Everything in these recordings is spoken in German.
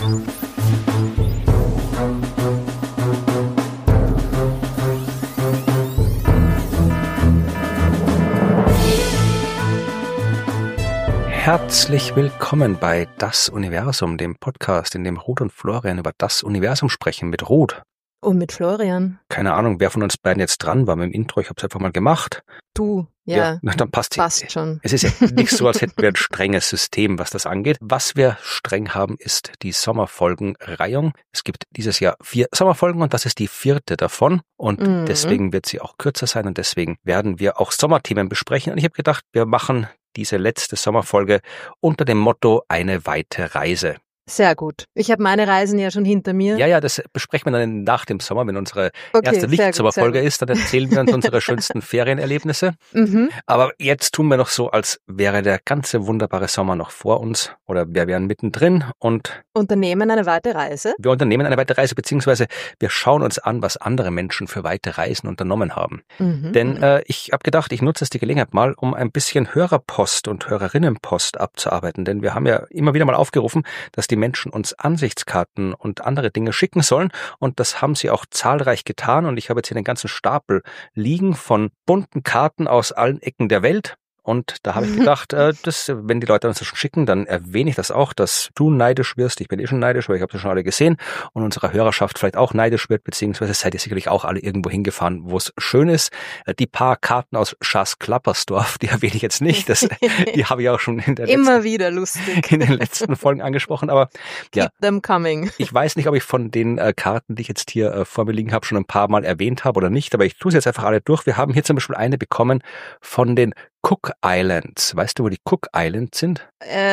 Herzlich willkommen bei Das Universum, dem Podcast, in dem Ruth und Florian über das Universum sprechen. Mit Ruth. Und mit Florian. Keine Ahnung, wer von uns beiden jetzt dran war mit dem Intro. Ich habe es einfach mal gemacht. Du, ja. Dann passt schon. Es ist ja nicht so, als hätten wir ein strenges System, was das angeht. Was wir streng haben, ist die Sommerfolgenreihung. Es gibt dieses Jahr 4 Sommerfolgen und das ist die 4. davon. Und deswegen wird sie auch kürzer sein und deswegen werden wir auch Sommerthemen besprechen. Und ich habe gedacht, wir machen diese letzte Sommerfolge unter dem Motto eine weite Reise. Sehr gut. Ich habe meine Reisen ja schon hinter mir. Ja, das besprechen wir dann nach dem Sommer, wenn unsere erste Nicht-Sommerfolge ist. Dann erzählen wir uns unsere schönsten Ferienerlebnisse. Aber jetzt tun wir noch so, als wäre der ganze wunderbare Sommer noch vor uns oder wir wären mittendrin und unternehmen eine weite Reise. Wir unternehmen eine weite Reise, beziehungsweise wir schauen uns an, was andere Menschen für weite Reisen unternommen haben. Denn ich habe gedacht, ich nutze jetzt die Gelegenheit mal, um ein bisschen Hörerpost und Hörerinnenpost abzuarbeiten. Denn wir haben ja immer wieder mal aufgerufen, dass die Menschen uns Ansichtskarten und andere Dinge schicken sollen und das haben sie auch zahlreich getan und ich habe jetzt hier den ganzen Stapel liegen von bunten Karten aus allen Ecken der Welt. Und da habe ich gedacht, wenn die Leute uns das schon schicken, dann erwähne ich das auch, dass du neidisch wirst. Ich bin schon neidisch, weil ich habe das schon alle gesehen. Und unsere Hörerschaft vielleicht auch neidisch wird, beziehungsweise seid ihr sicherlich auch alle irgendwo hingefahren, wo es schön ist. Die paar Karten aus Schaas-Klappersdorf, die erwähne ich jetzt nicht. Die habe ich auch schon in den letzten Folgen angesprochen. Aber ja, keep them coming. Ich weiß nicht, ob ich von den Karten, die ich jetzt hier vor mir liegen habe, schon ein paar Mal erwähnt habe oder nicht. Aber ich tue es jetzt einfach alle durch. Wir haben hier zum Beispiel eine bekommen von den Cook Islands. Weißt du, wo die Cook Islands sind?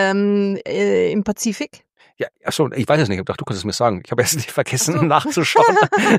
Im Pazifik? Ja, achso, ich weiß es nicht. Ich dachte, du kannst es mir sagen. Ich habe jetzt nicht vergessen, nachzuschauen.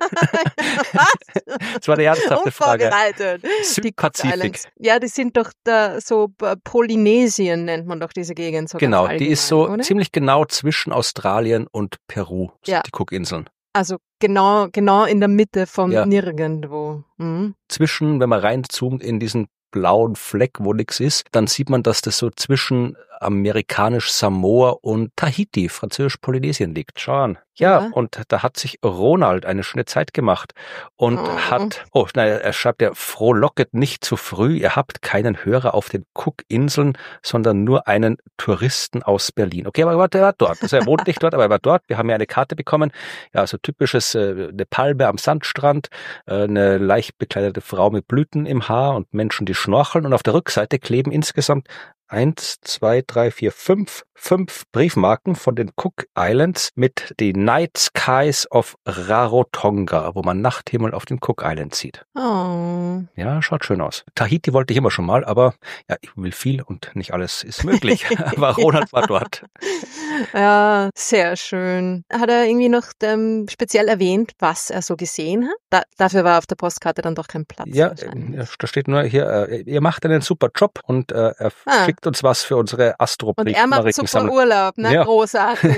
Das war eine ernsthafte Frage. Südpazifik. Ja, die sind doch da so, Polynesien nennt man doch diese Gegend. So genau, die ist so oder? Ziemlich genau zwischen Australien und Peru, ja. Die Cookinseln. Also genau in der Mitte von nirgendwo. Zwischen, wenn man reinzoomt in diesen blauen Fleck, wo nix ist, dann sieht man, dass das so zwischen amerikanisch Samoa und Tahiti, französisch Polynesien liegt. Schau an. Ja, und da hat sich Ronald eine schöne Zeit gemacht und er schreibt ja, frohlocket nicht zu früh, ihr habt keinen Hörer auf den Cookinseln, sondern nur einen Touristen aus Berlin. Okay, aber er war dort. Also er wohnt nicht dort, aber er war dort. Wir haben ja eine Karte bekommen, ja, so typisches, eine Palme am Sandstrand, eine leicht bekleidete Frau mit Blüten im Haar und Menschen, die schnorcheln und auf der Rückseite kleben insgesamt 1, 2, 3, 4, 5 Briefmarken von den Cook Islands mit die Night Skies of Rarotonga, wo man Nachthimmel auf den Cook Islands sieht. Oh. Ja, schaut schön aus. Tahiti wollte ich immer schon mal, aber ja, ich will viel und nicht alles ist möglich. Aber Ronald war dort. Ja, sehr schön. Hat er irgendwie noch speziell erwähnt, was er so gesehen hat? Dafür war auf der Postkarte dann doch kein Platz. Ja, da steht nur hier, ihr macht einen super Job und er schickt uns was für unsere Astrobrief. Und er macht super Urlaub, ne? Ja. Großartig.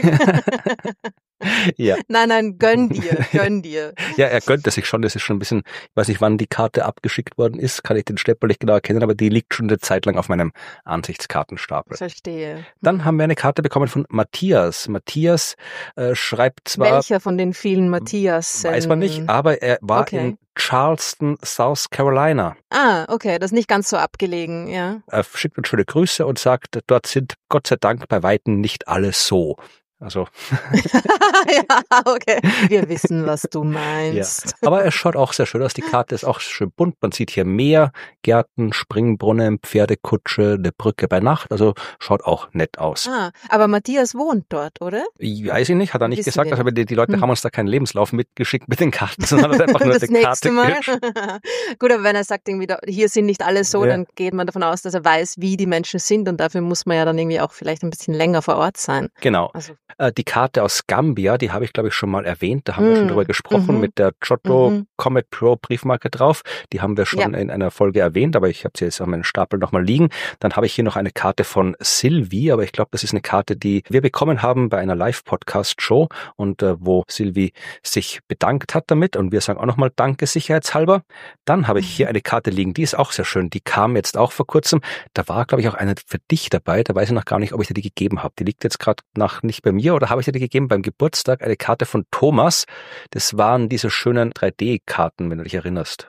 Ja. Nein, gönn dir. Ja, er gönnt es sich schon. Das ist schon ein bisschen, ich weiß nicht, wann die Karte abgeschickt worden ist, kann ich den Stempel nicht genau erkennen, aber die liegt schon eine Zeit lang auf meinem Ansichtskartenstapel. Verstehe. Dann haben wir eine Karte bekommen von Matthias. Matthias schreibt zwar... Welcher von den vielen Matthias? Weiß man nicht, aber er war in Charleston, South Carolina. Ah, okay, das ist nicht ganz so abgelegen, ja. Er schickt uns schöne Grüße und sagt, dort sind Gott sei Dank bei Weitem nicht alle so. Also. Ja, okay. Wir wissen, was du meinst. Ja. Aber es schaut auch sehr schön aus. Die Karte ist auch schön bunt. Man sieht hier Meer, Gärten, Springbrunnen, Pferdekutsche, eine Brücke bei Nacht. Also schaut auch nett aus. Ah, aber Matthias wohnt dort, oder? Weiß ich nicht, hat er nicht gesagt. Also die Leute haben uns da keinen Lebenslauf mitgeschickt mit den Karten, sondern einfach nur das die Karte. Mal. Gut, aber wenn er sagt, irgendwie, hier sind nicht alle so, dann geht man davon aus, dass er weiß, wie die Menschen sind und dafür muss man ja dann irgendwie auch vielleicht ein bisschen länger vor Ort sein. Genau. Also. Die Karte aus Gambia, die habe ich, glaube ich, schon mal erwähnt. Da haben wir schon drüber gesprochen mit der Giotto Comet Pro Briefmarke drauf. Die haben wir schon in einer Folge erwähnt, aber ich habe sie jetzt auf meinem Stapel nochmal liegen. Dann habe ich hier noch eine Karte von Sylvie, aber ich glaube, das ist eine Karte, die wir bekommen haben bei einer Live-Podcast-Show und wo Sylvie sich bedankt hat damit und wir sagen auch nochmal Danke sicherheitshalber. Dann habe ich hier eine Karte liegen, die ist auch sehr schön. Die kam jetzt auch vor kurzem. Da war, glaube ich, auch eine für dich dabei. Da weiß ich noch gar nicht, ob ich dir die gegeben habe. Die liegt jetzt gerade nicht bei mir mir oder habe ich dir die gegeben beim Geburtstag eine Karte von Thomas. Das waren diese schönen 3D-Karten, wenn du dich erinnerst.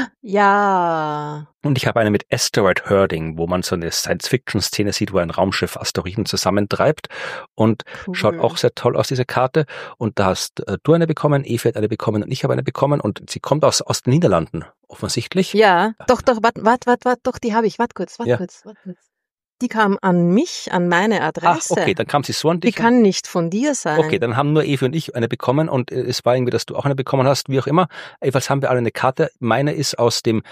Ja. Und ich habe eine mit Asteroid Herding, wo man so eine Science-Fiction-Szene sieht, wo ein Raumschiff Asteroiden zusammentreibt und schaut auch sehr toll aus, diese Karte. Und da hast du eine bekommen, Evi hat eine bekommen und ich habe eine bekommen und sie kommt aus den Niederlanden, offensichtlich. Ja, doch, doch, die habe ich. Warte kurz. Die kam an mich, an meine Adresse. Okay, dann kam sie so an dich. Die kann nicht von dir sein. Okay, dann haben nur Evi und ich eine bekommen und es war irgendwie, dass du auch eine bekommen hast, wie auch immer. Jedenfalls haben wir alle eine Karte. Meine ist aus dem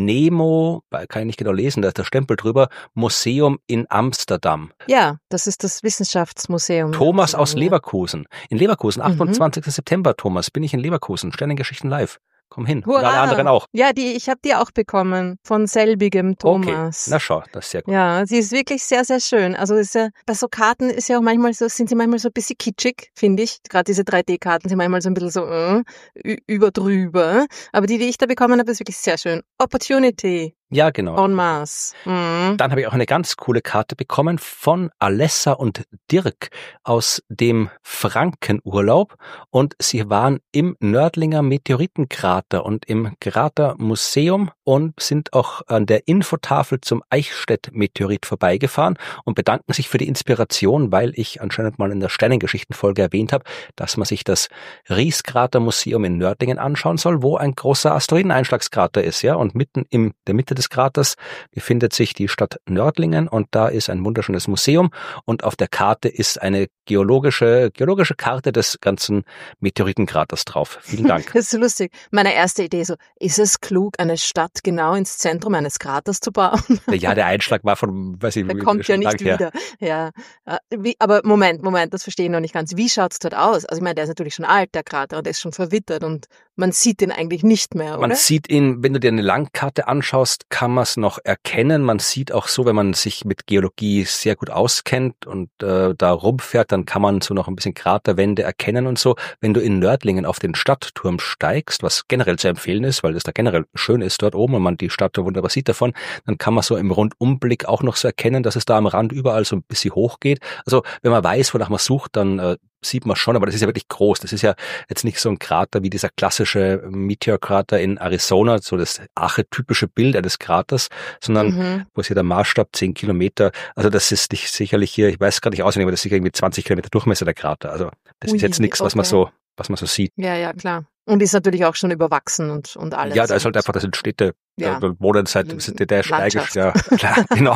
Nemo, kann ich nicht genau lesen, da ist der Stempel drüber, Museum in Amsterdam. Ja, das ist das Wissenschaftsmuseum. Thomas aus Leverkusen. In Leverkusen, 28. September, Thomas, bin ich in Leverkusen. Sternengeschichten live. Komm hin. Hurra. Und alle anderen auch. Ja, ich habe die auch bekommen. Von selbigem Thomas. Okay, na schau, das ist sehr gut. Ja, sie ist wirklich sehr, sehr schön. Also bei so Karten ist ja auch manchmal so, sind sie manchmal so ein bisschen kitschig, finde ich. Gerade diese 3D-Karten sind manchmal so ein bisschen so überdrüber. Aber die ich da bekommen habe, ist wirklich sehr schön. Opportunity. Ja, genau. En masse. Mhm. Dann habe ich auch eine ganz coole Karte bekommen von Alessa und Dirk aus dem Frankenurlaub und sie waren im Nördlinger Meteoritenkrater und im Kratermuseum und sind auch an der Infotafel zum Eichstätt-Meteorit vorbeigefahren und bedanken sich für die Inspiration, weil ich anscheinend mal in der Sternengeschichten-Folge erwähnt habe, dass man sich das Ries-Krater-Museum in Nördlingen anschauen soll, wo ein großer Asteroideneinschlagskrater ist, ja, und mitten in der Mitte des Kraters befindet sich die Stadt Nördlingen und da ist ein wunderschönes Museum und auf der Karte ist eine geologische Karte des ganzen Meteoritenkraters drauf. Vielen Dank. Das ist so lustig. Meine erste Idee so, ist es klug, eine Stadt genau ins Zentrum eines Kraters zu bauen? Ja, der Einschlag war von, weiß ich, der kommt ja nicht wieder. Ja. Aber Moment, das verstehe ich noch nicht ganz. Wie schaut's dort aus? Also ich meine, der ist natürlich schon alt, der Krater, und der ist schon verwittert und man sieht ihn eigentlich nicht mehr, oder? Man sieht ihn, wenn du dir eine Landkarte anschaust, kann man es noch erkennen. Man sieht auch so, wenn man sich mit Geologie sehr gut auskennt und da rumfährt, dann kann man so noch ein bisschen Kraterwände erkennen und so. Wenn du in Nördlingen auf den Stadtturm steigst, was generell zu empfehlen ist, weil das da generell schön ist dort oben und man die Stadt wunderbar sieht davon, dann kann man so im Rundumblick auch noch so erkennen, dass es da am Rand überall so ein bisschen hoch geht. Also wenn man weiß, wonach man sucht, dann sieht man schon, aber das ist ja wirklich groß. Das ist ja jetzt nicht so ein Krater wie dieser klassische Meteorkrater in Arizona, so das archetypische Bild eines Kraters, sondern wo ist hier der Maßstab 10 Kilometer. Also das ist nicht sicherlich hier, ich weiß gar nicht auswendig, aber das ist sicher irgendwie 20 Kilometer Durchmesser der Krater. Also das ist jetzt nichts, was man so sieht. Ja, klar. Und ist natürlich auch schon überwachsen und alles. Ja, da ist halt einfach, das sind Städte, da wohnen seit der Steigisch, ja, klar, genau.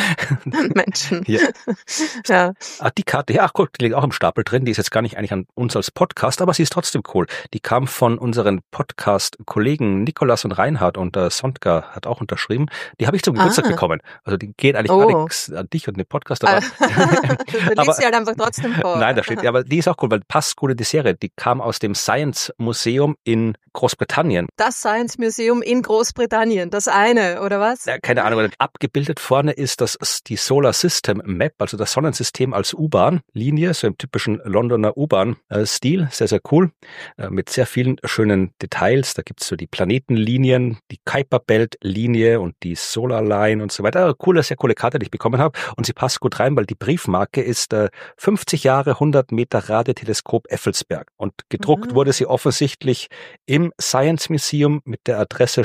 Menschen. Ja. Ja. Die Karte, ja, cool, die liegt auch im Stapel drin, die ist jetzt gar nicht eigentlich an uns als Podcast, aber sie ist trotzdem cool. Die kam von unseren Podcast-Kollegen Nikolas und Reinhard und Sondka hat auch unterschrieben. Die habe ich zum Geburtstag bekommen. Also die geht eigentlich gar nichts an dich und den Podcast, aber du liest sie halt einfach trotzdem vor. Nein, da steht, ja, aber die ist auch cool, weil passt gut in die Serie. Die kam aus dem Science Museum in Großbritannien. Das Science Museum in Großbritannien, das eine, oder was? Ja, keine Ahnung, abgebildet vorne ist die Solar System Map, also das Sonnensystem als U-Bahn-Linie, so im typischen Londoner U-Bahn-Stil, sehr, sehr cool, mit sehr vielen schönen Details. Da gibt's so die Planetenlinien, die Kuiper Belt-Linie und die Solar Line und so weiter. Sehr coole Karte, die ich bekommen habe und sie passt gut rein, weil die Briefmarke ist 50 Jahre 100 Meter Radioteleskop Effelsberg und gedruckt wurde sie offensichtlich im Science Museum mit der Adresse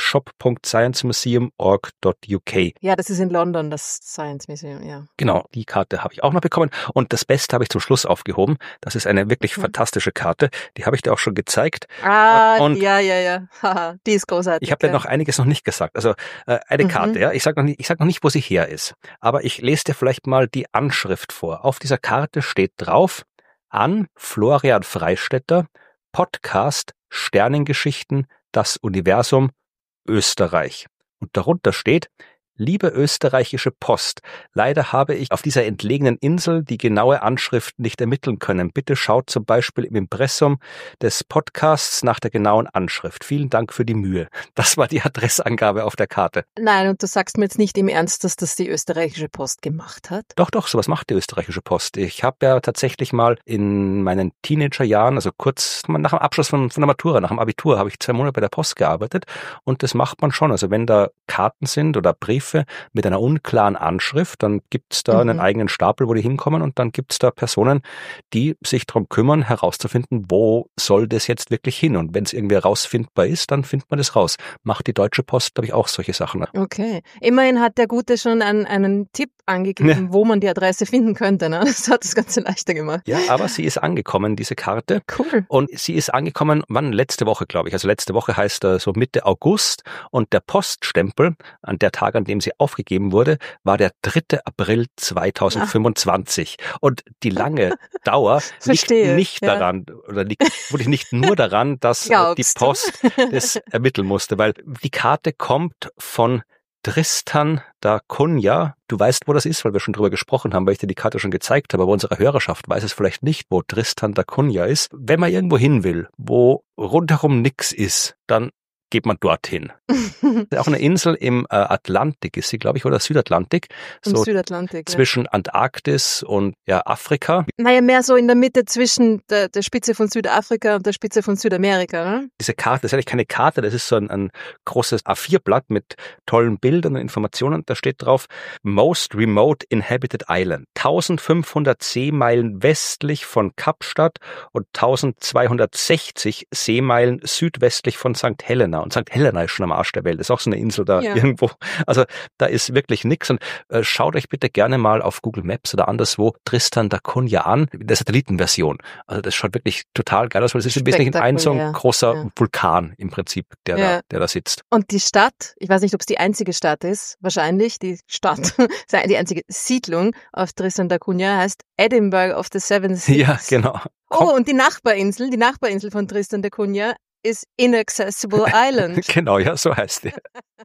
shop.sciencemuseum.org.uk. Ja, das ist in London, das Science Museum, ja. Genau, die Karte habe ich auch noch bekommen und das Beste habe ich zum Schluss aufgehoben. Das ist eine wirklich fantastische Karte, die habe ich dir auch schon gezeigt. Und ja. Haha, die ist großartig. Ich habe dir noch einiges noch nicht gesagt. Also eine Karte, ja. Ich sag noch nicht, wo sie her ist. Aber ich lese dir vielleicht mal die Anschrift vor. Auf dieser Karte steht drauf: an Florian Freistetter, Podcast Sternengeschichten, das Universum, Österreich. Und darunter steht: Liebe österreichische Post, leider habe ich auf dieser entlegenen Insel die genaue Anschrift nicht ermitteln können. Bitte schaut zum Beispiel im Impressum des Podcasts nach der genauen Anschrift. Vielen Dank für die Mühe. Das war die Adressangabe auf der Karte. Nein, und du sagst mir jetzt nicht im Ernst, dass das die österreichische Post gemacht hat? Doch, sowas macht die österreichische Post. Ich habe ja tatsächlich mal in meinen Teenagerjahren, also kurz nach dem Abschluss von der Matura, nach dem Abitur, habe ich 2 Monate bei der Post gearbeitet und das macht man schon. Also wenn da Karten sind oder Briefe Schiffe mit einer unklaren Anschrift. Dann gibt's da einen eigenen Stapel, wo die hinkommen und dann gibt's da Personen, die sich darum kümmern, herauszufinden, wo soll das jetzt wirklich hin. Und wenn es irgendwie herausfindbar ist, dann findet man das raus. Macht die Deutsche Post, glaube ich, auch solche Sachen. Okay. Immerhin hat der Gute schon einen Tipp angegeben, wo man die Adresse finden könnte. Ne? Das hat das Ganze leichter gemacht. Ja, aber sie ist angekommen, diese Karte. Cool. Und sie ist angekommen, wann? Letzte Woche, glaube ich. Also letzte Woche heißt so Mitte August. Und der Poststempel, an der Tag, an dem sie aufgegeben wurde, war der 3. April 2025. Und die lange Dauer liegt nicht daran, oder liegt wirklich nicht nur daran, dass die Post das ermitteln musste, weil die Karte kommt von Tristan da Cunha. Du weißt, wo das ist, weil wir schon drüber gesprochen haben, weil ich dir die Karte schon gezeigt habe, aber unsere Hörerschaft weiß es vielleicht nicht, wo Tristan da Cunha ist. Wenn man irgendwo hin will, wo rundherum nix ist, dann geht man dorthin. Auch eine Insel im Atlantik ist sie, glaube ich, oder Südatlantik. So Südatlantik, zwischen Antarktis und Afrika. Naja, mehr so in der Mitte zwischen der Spitze von Südafrika und der Spitze von Südamerika. Ne? Diese Karte, das ist eigentlich keine Karte, das ist so ein großes A4-Blatt mit tollen Bildern und Informationen. Da steht drauf, Most Remote Inhabited Island. 1500 Seemeilen westlich von Kapstadt und 1260 Seemeilen südwestlich von St. Helena. Und St. Helena ist schon am Arsch der Welt. Das ist auch so eine Insel da irgendwo. Also da ist wirklich nichts. Und schaut euch bitte gerne mal auf Google Maps oder anderswo Tristan da Cunha an, in der Satellitenversion. Also das schaut wirklich total geil aus, weil es ist im Wesentlichen ein so ein großer Vulkan im Prinzip, der da sitzt. Und die Stadt, ich weiß nicht, ob es die einzige Stadt ist, wahrscheinlich die Stadt, die einzige Siedlung auf Tristan da Cunha heißt Edinburgh of the Seven Seas. Ja, genau. Oh, und die Nachbarinsel von Tristan da Cunha ist Inaccessible Island. Genau, ja, so heißt die.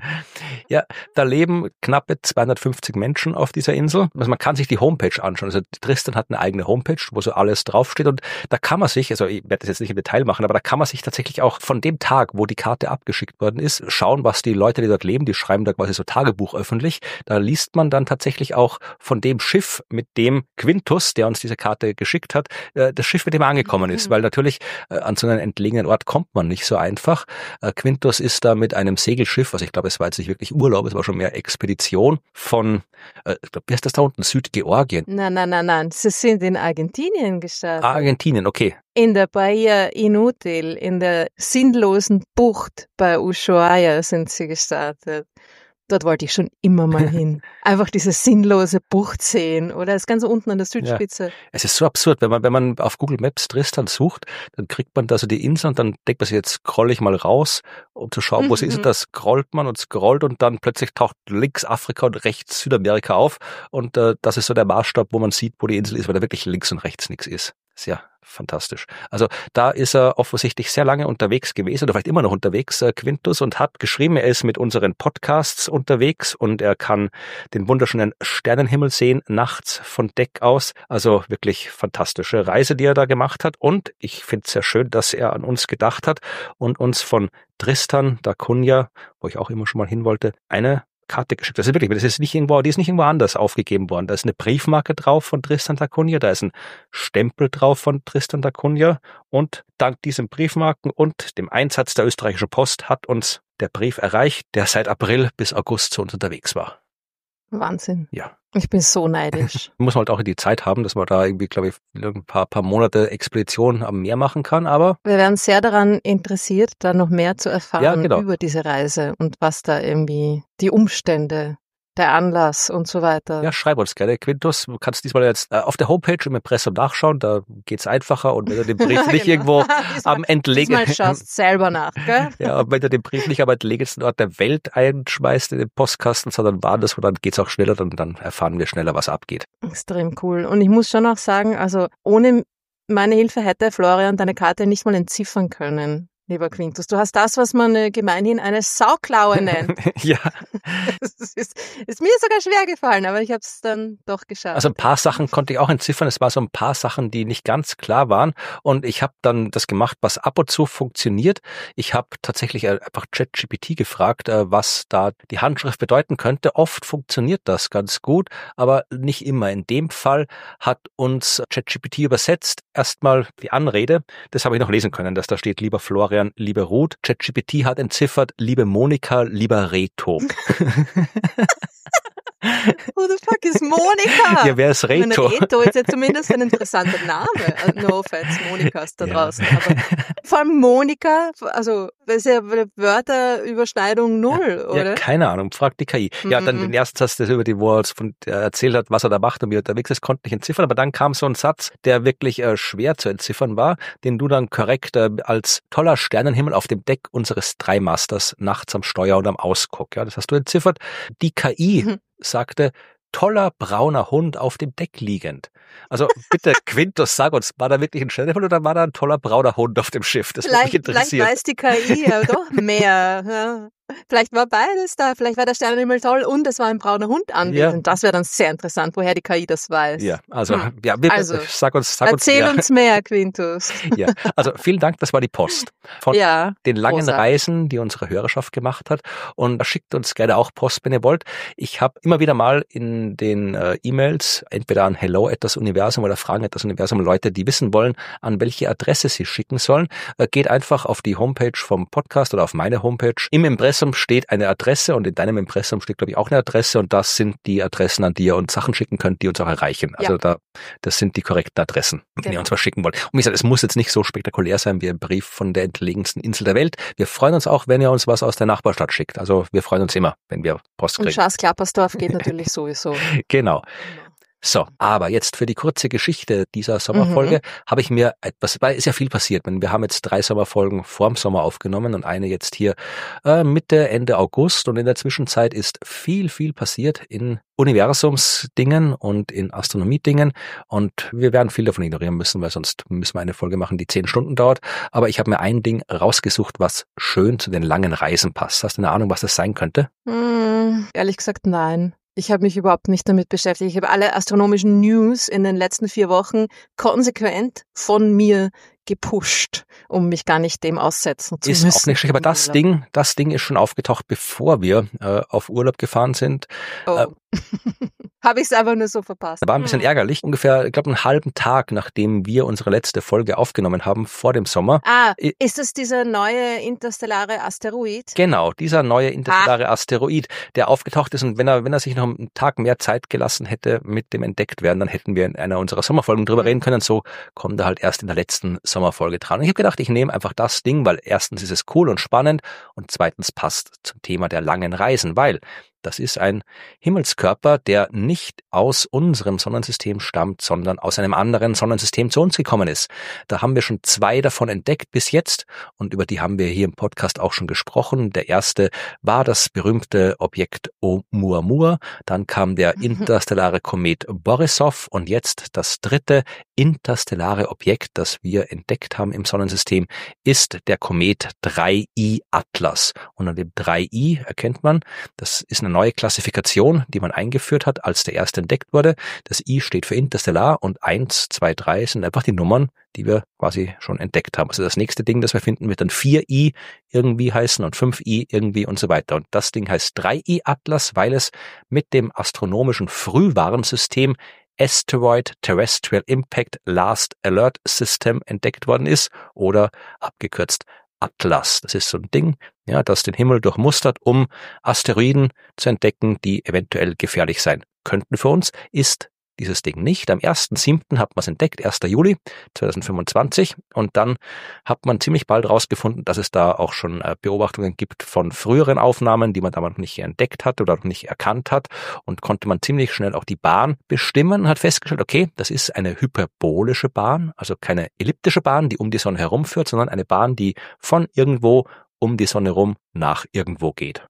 Ja, da leben knappe 250 Menschen auf dieser Insel. Also man kann sich die Homepage anschauen. Also Tristan hat eine eigene Homepage, wo so alles draufsteht und da kann man sich, also ich werde das jetzt nicht im Detail machen, aber da kann man sich tatsächlich auch von dem Tag, wo die Karte abgeschickt worden ist, schauen, was die Leute, die dort leben, die schreiben da quasi so Tagebuch öffentlich. Da liest man dann tatsächlich auch von dem Schiff, mit dem Quintus, der uns diese Karte geschickt hat, das Schiff, mit dem er angekommen ist, weil natürlich an so einen entlegenen Ort kommt man nicht so einfach. Quintus ist da mit einem Segelschiff, also ich glaube, es war jetzt nicht wirklich Urlaub, es war schon mehr Expedition von, ich glaube, wie heißt das da unten? Südgeorgien? Nein. Sie sind in Argentinien gestartet. Argentinien, okay. In der Bahia Inútil, in der sinnlosen Bucht bei Ushuaia sind sie gestartet. Dort wollte ich schon immer mal hin. Einfach diese sinnlose Bucht sehen, oder? Das ist ganz unten an der Südspitze. Ja. Es ist so absurd, wenn man auf Google Maps Tristan sucht, dann kriegt man da so die Insel und dann denkt man sich, jetzt scrolle ich mal raus, um zu schauen, wo sie ist. Und da scrollt man und scrollt und dann plötzlich taucht links Afrika und rechts Südamerika auf. Und das ist so der Maßstab, wo man sieht, wo die Insel ist, weil da wirklich links und rechts nichts ist. Ist ja fantastisch. Also da ist er offensichtlich sehr lange unterwegs gewesen oder vielleicht immer noch unterwegs, Quintus, und hat geschrieben, er ist mit unseren Podcasts unterwegs und er kann den wunderschönen Sternenhimmel sehen, nachts von Deck aus. Also wirklich fantastische Reise, die er da gemacht hat. Und ich finde es sehr schön, dass er an uns gedacht hat und uns von Tristan da Cunha, wo ich auch immer schon mal hin wollte, eine Karte geschickt. Das ist wirklich, die ist nicht irgendwo anders aufgegeben worden. Da ist eine Briefmarke drauf von Tristan da Cunha, da ist ein Stempel drauf von Tristan da Cunha und dank diesen Briefmarken und dem Einsatz der österreichischen Post hat uns der Brief erreicht, der seit April bis August zu uns unterwegs war. Wahnsinn. Ja. Ich bin so neidisch. Muss man halt auch in die Zeit haben, dass man da irgendwie, glaube ich, ein paar Monate Expedition am Meer machen kann, aber... Wir wären sehr daran interessiert, da noch mehr zu erfahren über diese Reise und was da irgendwie die Umstände, der Anlass und so weiter. Ja, schreib uns gerne, Quintus. Du kannst diesmal jetzt auf der Homepage im Impressum nachschauen, da geht's einfacher und wenn du den Brief nicht irgendwo am entlegensten... Diesmal schaust selber nach, gell? Ja, und wenn du den Brief nicht am entlegensten Ort der Welt einschmeißt in den Postkasten, sondern woanders, dann geht's auch schneller, dann erfahren wir schneller, was abgeht. Extrem cool. Und ich muss schon auch sagen, also ohne meine Hilfe hätte Florian deine Karte nicht mal entziffern können. Lieber Quintus, du hast das, was man gemeinhin eine Sauklaue nennt. Ja. Das ist mir sogar schwer gefallen, aber ich habe es dann doch geschafft. Also ein paar Sachen konnte ich auch entziffern. Es war so ein paar Sachen, die nicht ganz klar waren. Und ich habe dann das gemacht, was ab und zu funktioniert. Ich habe tatsächlich einfach ChatGPT gefragt, was da die Handschrift bedeuten könnte. Oft funktioniert das ganz gut, aber nicht immer. In dem Fall hat uns ChatGPT übersetzt erstmal die Anrede. Das habe ich noch lesen können, dass da steht, lieber Florian, liebe Ruth. ChatGPT hat entziffert, liebe Monika, lieber Reto. Who the fuck is Monika? Ja, wer ist Reto? Reto ist ja zumindest ein interessanter Name. No offense, Monikas da draußen. Aber vor allem Monika, also das ist ja Wörterüberschneidung 0, oder? Ja, keine Ahnung, frag die KI. Ja, dann den ersten Satz, das über die, wo er erzählt hat, was er da macht und wie er unterwegs ist, konnte ich entziffern, aber dann kam so ein Satz, der wirklich schwer zu entziffern war, den du dann korrekt als toller Sternenhimmel auf dem Deck unseres Dreimasters nachts am Steuer und am Ausguck. Ja, das hast du entziffert. Die KI sagte, toller brauner Hund auf dem Deck liegend. Also bitte, Quintus, sag uns, war da wirklich ein Sternenhimmel oder war da ein toller brauner Hund auf dem Schiff? Das würde mich interessieren. Vielleicht weiß die KI ja doch mehr. Ja. Vielleicht war beides da, vielleicht war der Sternenhimmel toll und es war ein brauner Hund anwesend. Ja. Das wäre dann sehr interessant, woher die KI das weiß. Ja, also, sag uns erzähl uns mehr, Quintus. Ja, also vielen Dank, das war die Post von den langen Reisen, die unsere Hörerschaft gemacht hat, und schickt uns gerne auch Post, wenn ihr wollt. Ich habe immer wieder mal in den E-Mails entweder an hello@dasuniversum oder fragen@dasuniversum Leute, die wissen wollen, an welche Adresse sie schicken sollen. Geht einfach auf die Homepage vom Podcast oder auf meine Homepage. Im Impressum steht eine Adresse und in deinem Impressum steht, glaube ich, auch eine Adresse, und das sind die Adressen, an die ihr uns Sachen schicken könnt, die uns auch erreichen. Also das sind die korrekten Adressen, wenn ihr uns was schicken wollt. Und wie gesagt, es muss jetzt nicht so spektakulär sein wie ein Brief von der entlegensten Insel der Welt. Wir freuen uns auch, wenn ihr uns was aus der Nachbarstadt schickt. Also wir freuen uns immer, wenn wir Post kriegen. Und Schaas-Klappersdorf geht natürlich sowieso. Genau. So, aber jetzt für die kurze Geschichte dieser Sommerfolge habe ich mir etwas, weil ist ja viel passiert. Wir haben jetzt 3 Sommerfolgen vorm Sommer aufgenommen und eine jetzt hier Mitte, Ende August, und in der Zwischenzeit ist viel passiert in Universumsdingen und in Astronomiedingen, und wir werden viel davon ignorieren müssen, weil sonst müssen wir eine Folge machen, die 10 Stunden dauert. Aber ich habe mir ein Ding rausgesucht, was schön zu den langen Reisen passt. Hast du eine Ahnung, was das sein könnte? Ehrlich gesagt, nein. Ich habe mich überhaupt nicht damit beschäftigt. Ich habe alle astronomischen News in den letzten 4 Wochen konsequent von mir gepusht, um mich gar nicht dem aussetzen zu müssen. Ist auch nicht schlecht, aber das Ding ist schon aufgetaucht, bevor wir auf Urlaub gefahren sind. Oh. Habe ich es aber nur so verpasst. War ein bisschen ärgerlich. Ungefähr, ich glaube, einen halben Tag, nachdem wir unsere letzte Folge aufgenommen haben, vor dem Sommer. Ist es dieser neue interstellare Asteroid? Genau, dieser neue interstellare Asteroid, der aufgetaucht ist, und wenn er sich noch einen Tag mehr Zeit gelassen hätte mit dem Entdecktwerden, dann hätten wir in einer unserer Sommerfolgen drüber reden können. So kommt er halt erst in der letzten Sommerfolge dran. Und ich habe gedacht, ich nehme einfach das Ding, weil erstens ist es cool und spannend und zweitens passt zum Thema der langen Reisen, weil das ist ein Himmelskörper, der nicht aus unserem Sonnensystem stammt, sondern aus einem anderen Sonnensystem zu uns gekommen ist. Da haben wir schon 2 davon entdeckt bis jetzt, und über die haben wir hier im Podcast auch schon gesprochen. Der erste war das berühmte Objekt Oumuamua, dann kam der interstellare Komet Borisov, und jetzt das dritte interstellare Objekt, das wir entdeckt haben im Sonnensystem, ist der Komet 3I Atlas. Und an dem 3I erkennt man, das ist eine neue Klassifikation, die man eingeführt hat, als der erste entdeckt wurde. Das I steht für interstellar und 1, 2, 3 sind einfach die Nummern, die wir quasi schon entdeckt haben. Also das nächste Ding, das wir finden, wird dann 4I irgendwie heißen und 5I irgendwie und so weiter. Und das Ding heißt 3I Atlas, weil es mit dem astronomischen Frühwarnsystem Asteroid Terrestrial Impact Last Alert System entdeckt worden ist, oder abgekürzt Atlas. Das ist so ein Ding, ja, das den Himmel durchmustert, um Asteroiden zu entdecken, die eventuell gefährlich sein könnten für uns. Ist dieses Ding nicht. Am 1.7. hat man es entdeckt, 1. Juli 2025. Und dann hat man ziemlich bald rausgefunden, dass es da auch schon Beobachtungen gibt von früheren Aufnahmen, die man damals noch nicht entdeckt hat oder noch nicht erkannt hat. Und konnte man ziemlich schnell auch die Bahn bestimmen und hat festgestellt, okay, das ist eine hyperbolische Bahn, also keine elliptische Bahn, die um die Sonne herumführt, sondern eine Bahn, die von irgendwo um die Sonne rum nach irgendwo geht.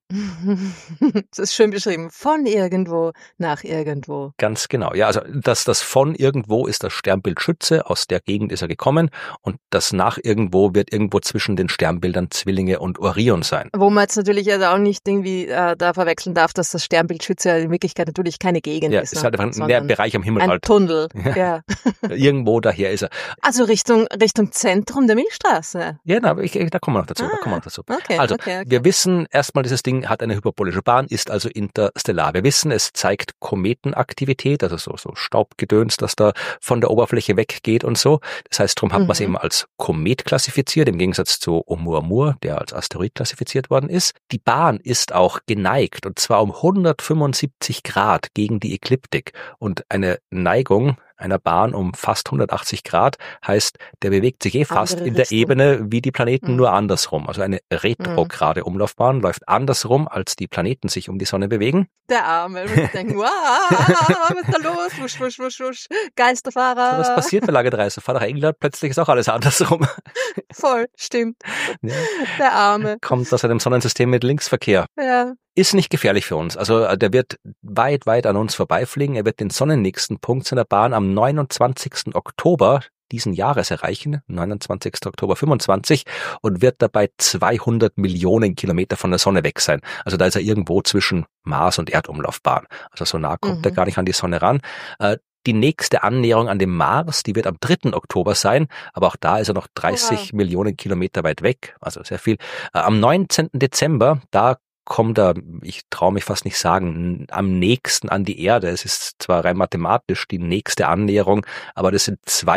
Das ist schön beschrieben. Von irgendwo nach irgendwo. Ganz genau. Ja, also das von irgendwo ist das Sternbild Schütze. Aus der Gegend ist er gekommen. Und das nach irgendwo wird irgendwo zwischen den Sternbildern Zwillinge und Orion sein. Wo man jetzt natürlich auch nicht irgendwie da verwechseln darf, dass das Sternbild Schütze in Wirklichkeit natürlich keine Gegend ist. Ja, ist halt einfach ein Bereich am Himmel. Ein Tunnel. Ja. Irgendwo daher ist er. Also Richtung Zentrum der Milchstraße. Ja, da kommen wir noch dazu. Okay, also, okay. wir wissen erstmal, dieses Ding hat eine hyperbolische Bahn, ist also interstellar. Wir wissen, es zeigt Kometenaktivität, also so Staubgedöns, das da von der Oberfläche weggeht und so. Das heißt, darum hat man es eben als Komet klassifiziert, im Gegensatz zu Oumuamua, der als Asteroid klassifiziert worden ist. Die Bahn ist auch geneigt, und zwar um 175 Grad gegen die Ekliptik. Und eine Neigung einer Bahn um fast 180 Grad heißt, der bewegt sich fast in der Ebene wie die Planeten, nur andersrum. Also eine retrograde Umlaufbahn läuft andersrum, als die Planeten sich um die Sonne bewegen. Der Arme wird denken, wow, was ist da los? Wusch, wusch, wusch, wusch. Geisterfahrer. So, das passiert bei Lage 3. So, fahr nach England, plötzlich ist auch alles andersrum. Voll, stimmt. Ja. Der Arme. Kommt aus einem Sonnensystem mit Linksverkehr. Ja. Ist nicht gefährlich für uns. Also der wird weit, weit an uns vorbeifliegen. Er wird den sonnennächsten Punkt seiner Bahn am 29. Oktober diesen Jahres erreichen, 29. Oktober 25, und wird dabei 200 Millionen Kilometer von der Sonne weg sein. Also da ist er irgendwo zwischen Mars- und Erdumlaufbahn. Also so nah kommt er gar nicht an die Sonne ran. Die nächste Annäherung an den Mars, die wird am 3. Oktober sein, aber auch da ist er noch 30 Millionen Kilometer weit weg, also sehr viel. Am 19. Dezember, da kommt er, ich traue mich fast nicht sagen, am nächsten an die Erde. Es ist zwar rein mathematisch die nächste Annäherung, aber das sind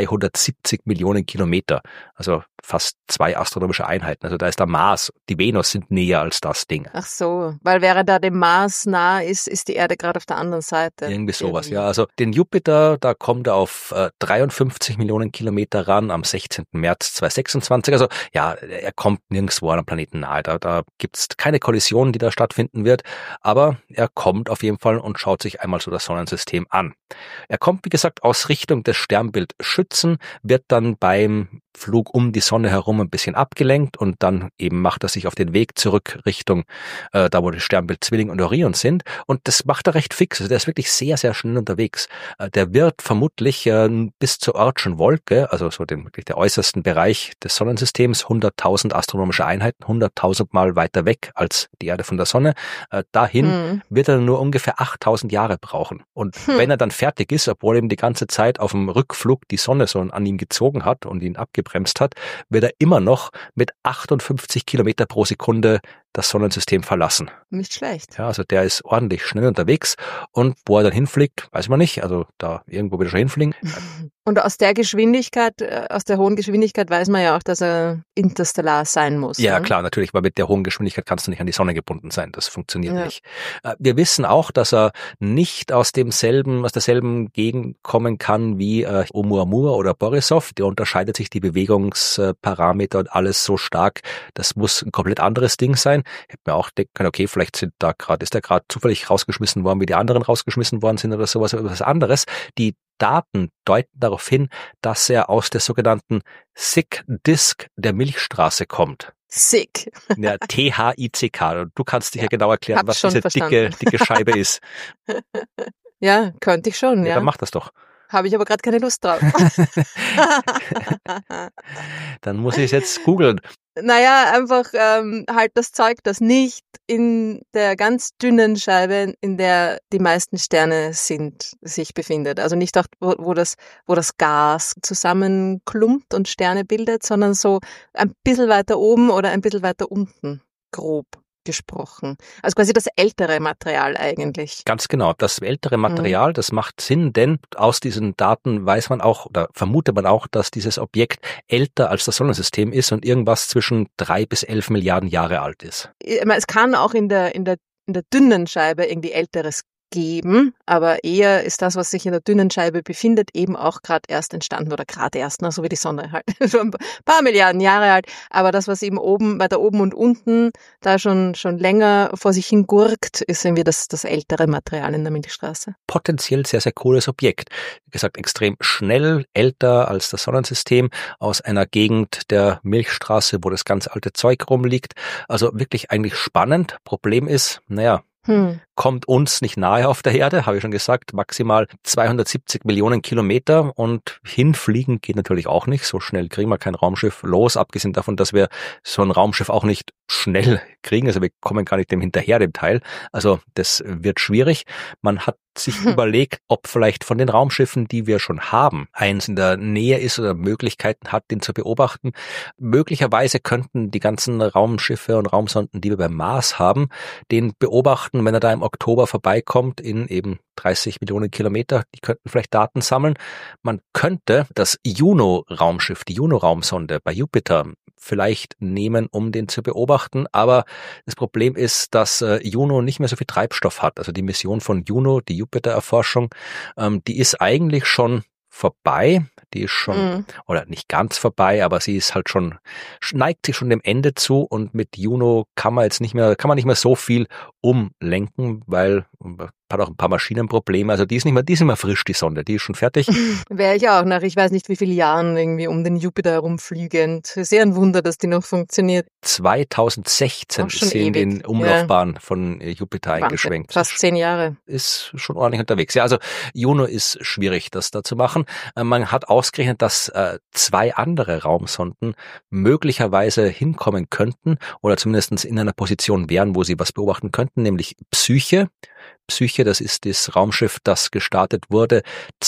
270 Millionen Kilometer, also fast 2 astronomische Einheiten. Also da ist der Mars, die Venus sind näher als das Ding. Ach so, weil wäre da dem Mars nah ist die Erde gerade auf der anderen Seite. Irgendwie sowas, ja. Also den Jupiter, da kommt er auf 53 Millionen Kilometer ran am 16. März 2026. Also ja, er kommt nirgendwo an einem Planeten nahe. Da gibt's keine Kollision, die da stattfinden wird, aber er kommt auf jeden Fall und schaut sich einmal so das Sonnensystem an. Er kommt, wie gesagt, aus Richtung des Sternbild Schützen, wird dann beim Flug um die Sonne herum ein bisschen abgelenkt und dann eben macht er sich auf den Weg zurück Richtung da, wo die Sternbild Zwilling und Orion sind, und das macht er recht fix. Also der ist wirklich sehr, sehr schnell unterwegs. Der wird vermutlich bis zur Oortschen Wolke, also so wirklich der äußersten Bereich des Sonnensystems, 100.000 astronomische Einheiten, 100.000 Mal weiter weg als die Erde von der Sonne. Dahin wird er nur ungefähr 8.000 Jahre brauchen. Und wenn er dann fertig ist, obwohl ihm die ganze Zeit auf dem Rückflug die Sonne so an ihn gezogen hat und ihn abgebremst hat, wird er immer noch mit 58 Kilometer pro Sekunde das Sonnensystem verlassen. Nicht schlecht. Ja, also der ist ordentlich schnell unterwegs, und wo er dann hinfliegt, weiß man nicht. Also da irgendwo wird er schon hinfliegen. Und aus der Geschwindigkeit, aus der hohen Geschwindigkeit weiß man ja auch, dass er interstellar sein muss. Ja, ne? klar, natürlich, weil mit der hohen Geschwindigkeit kannst du nicht an die Sonne gebunden sein. Das funktioniert nicht. Wir wissen auch, dass er nicht aus derselben Gegend kommen kann wie Oumuamua oder Borisov. Der unterscheidet sich die Bewegungsparameter und alles so stark. Das muss ein komplett anderes Ding sein. Ich hätte mir auch denken können, okay, vielleicht ist der gerade zufällig rausgeschmissen worden, wie die anderen rausgeschmissen worden sind oder sowas, oder was anderes. Die Daten deuten darauf hin, dass er aus der sogenannten Thick Disk der Milchstraße kommt. Sick. Ja, THICK. Du kannst dich ja genau erklären, was diese verstanden. dicke Scheibe ist. Ja, könnte ich schon, Ja, dann mach das doch. Habe ich aber gerade keine Lust drauf. Dann muss ich es jetzt googeln. Naja, einfach halt das Zeug, das nicht in der ganz dünnen Scheibe, in der die meisten Sterne sind, sich befindet. Also nicht dort, wo das Gas zusammenklumpt und Sterne bildet, sondern so ein bisschen weiter oben oder ein bisschen weiter unten, grob gesprochen. Also quasi das ältere Material eigentlich. Ganz genau, das ältere Material, das macht Sinn, denn aus diesen Daten weiß man auch oder vermutet man auch, dass dieses Objekt älter als das Sonnensystem ist und irgendwas zwischen 3 bis 11 Milliarden Jahre alt ist. Es kann auch in der dünnen Scheibe irgendwie Älteres geben, aber eher ist das, was sich in der dünnen Scheibe befindet, eben auch gerade erst entstanden oder gerade erst, so wie die Sonne halt, schon ein paar Milliarden Jahre alt, aber das, was eben weiter oben und unten da schon länger vor sich hin gurkt, ist irgendwie das ältere Material in der Milchstraße. Potenziell sehr, sehr cooles Objekt. Wie gesagt, extrem schnell, älter als das Sonnensystem, aus einer Gegend der Milchstraße, wo das ganz alte Zeug rumliegt. Also wirklich eigentlich spannend. Problem ist, kommt uns nicht nahe auf der Erde, habe ich schon gesagt, maximal 270 Millionen Kilometer, und hinfliegen geht natürlich auch nicht. So schnell kriegen wir kein Raumschiff los, abgesehen davon, dass wir so ein Raumschiff auch nicht schnell kriegen. Also wir kommen gar nicht dem hinterher, dem Teil. Also das wird schwierig. Man hat sich überlegt, ob vielleicht von den Raumschiffen, die wir schon haben, eins in der Nähe ist oder Möglichkeiten hat, den zu beobachten. Möglicherweise könnten die ganzen Raumschiffe und Raumsonden, die wir beim Mars haben, den beobachten, wenn er da im Oktober vorbeikommt in eben 30 Millionen Kilometer. Die könnten vielleicht Daten sammeln. Man könnte das Juno-Raumschiff, die Juno-Raumsonde bei Jupiter vielleicht nehmen, um den zu beobachten. Aber das Problem ist, dass Juno nicht mehr so viel Treibstoff hat. Also die Mission von Juno, die Jupiter-Erforschung, die ist eigentlich schon vorbei. Die ist schon, oder nicht ganz vorbei, aber sie ist halt schon, neigt sich schon dem Ende zu, und mit Juno kann man nicht mehr so viel umlenken, weil hat auch ein paar Maschinenprobleme, also die ist nicht mehr frisch, die Sonde, die ist schon fertig. Wäre ich auch nach, ich weiß nicht wie viele Jahren irgendwie um den Jupiter herumfliegend. Sehr ein Wunder, dass die noch funktioniert. 2016 ist sie in den Umlaufbahn von Jupiter eingeschwenkt. Fast 10 Jahre. Ist schon ordentlich unterwegs. Ja, also Juno ist schwierig, das da zu machen. Man hat ausgerechnet, dass 2 andere Raumsonden möglicherweise hinkommen könnten oder zumindest in einer Position wären, wo sie was beobachten könnten, nämlich Psyche. Psyche, das ist das Raumschiff, das gestartet wurde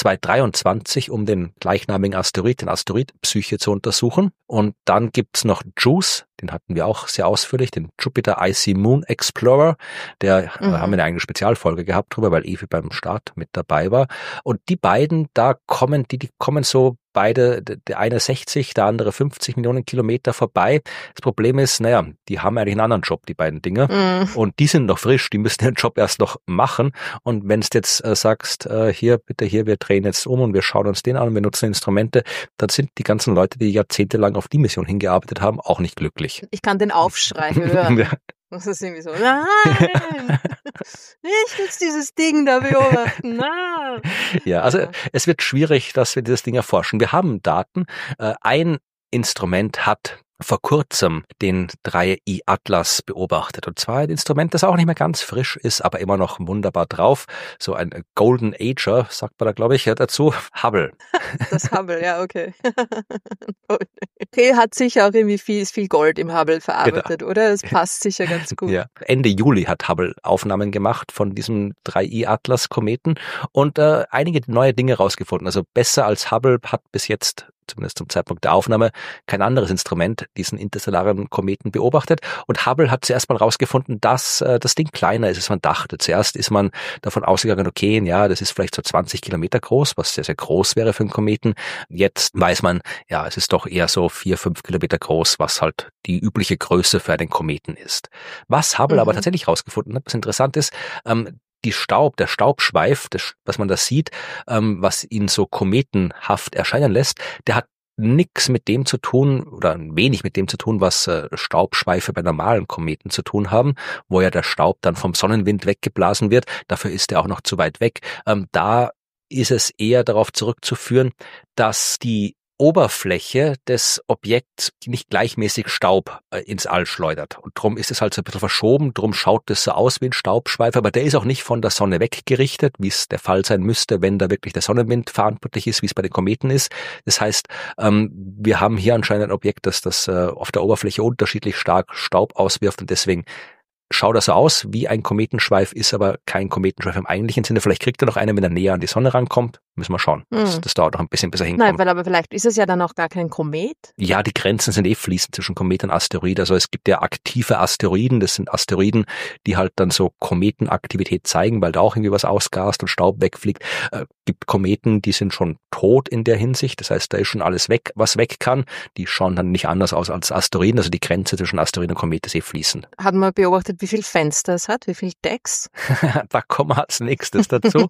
2023, um den gleichnamigen Asteroid, den Asteroid Psyche zu untersuchen. Und dann gibt's noch JUICE, den hatten wir auch sehr ausführlich, den Jupiter Icy Moon Explorer. Der haben wir eine eigene Spezialfolge gehabt drüber, weil Evi beim Start mit dabei war. Und die beiden, die kommen so beide, der eine 60, der andere 50 Millionen Kilometer vorbei. Das Problem ist, die haben eigentlich einen anderen Job, die beiden Dinge. Und die sind noch frisch, die müssen ihren Job erst noch machen. Und wenn du jetzt sagst, hier, wir drehen jetzt um und wir schauen uns den an und wir nutzen Instrumente, dann sind die ganzen Leute, die jahrzehntelang auf die Mission hingearbeitet haben, auch nicht glücklich. Ich kann den Aufschrei hören. Ja. Das ist irgendwie so, nein, nicht jetzt dieses Ding da beobachten. Nein. Ja, also es wird schwierig, dass wir dieses Ding erforschen. Wir haben Daten. Ein Instrument hat vor kurzem den 3I Atlas beobachtet. Und zwar ein Instrument, das auch nicht mehr ganz frisch ist, aber immer noch wunderbar drauf. So ein Golden Ager, sagt man da, glaube ich, dazu. Hubble. Das Hubble, ja, okay. Okay, hat sicher auch irgendwie viel Gold im Hubble verarbeitet, genau. Oder? Es passt sicher ganz gut. Ja. Ende Juli hat Hubble Aufnahmen gemacht von diesem 3I Atlas Kometen und einige neue Dinge rausgefunden. Also besser als Hubble hat bis jetzt, zumindest zum Zeitpunkt der Aufnahme, kein anderes Instrument diesen interstellaren Kometen beobachtet. Und Hubble hat zuerst mal rausgefunden, dass das Ding kleiner ist, als man dachte. Zuerst ist man davon ausgegangen, okay, ja, das ist vielleicht so 20 Kilometer groß, was sehr, sehr groß wäre für einen Kometen. Jetzt weiß man, ja, es ist doch eher so 4-5 Kilometer groß, was halt die übliche Größe für einen Kometen ist. Was Hubble aber tatsächlich rausgefunden hat, was interessant ist, der Staubschweif, was man da sieht, was ihn so kometenhaft erscheinen lässt, der hat nichts mit dem zu tun oder wenig mit dem zu tun, was Staubschweife bei normalen Kometen zu tun haben, wo ja der Staub dann vom Sonnenwind weggeblasen wird. Dafür ist er auch noch zu weit weg. Da ist es eher darauf zurückzuführen, dass die Oberfläche des Objekts nicht gleichmäßig Staub ins All schleudert. Und drum ist es halt so ein bisschen verschoben, drum schaut es so aus wie ein Staubschweif, aber der ist auch nicht von der Sonne weggerichtet, wie es der Fall sein müsste, wenn da wirklich der Sonnenwind verantwortlich ist, wie es bei den Kometen ist. Das heißt, wir haben hier anscheinend ein Objekt, das auf der Oberfläche unterschiedlich stark Staub auswirft, und deswegen schaut er so aus wie ein Kometenschweif, ist aber kein Kometenschweif im eigentlichen Sinne. Vielleicht kriegt er noch einen, wenn er näher an die Sonne rankommt. Müssen wir schauen. Das dauert noch ein bisschen, bis er hinkommt. Nein, weil aber vielleicht ist es ja dann auch gar kein Komet. Ja, die Grenzen sind fließend zwischen Komet und Asteroid. Also es gibt ja aktive Asteroiden. Das sind Asteroiden, die halt dann so Kometenaktivität zeigen, weil da auch irgendwie was ausgast und Staub wegfliegt. Gibt Kometen, die sind schon tot in der Hinsicht. Das heißt, da ist schon alles weg, was weg kann. Die schauen dann nicht anders aus als Asteroiden. Also die Grenze zwischen Asteroiden und Komet ist fließend. Hat man beobachtet, wie viel Fenster es hat, wie viel Decks? Da kommen wir als nächstes dazu.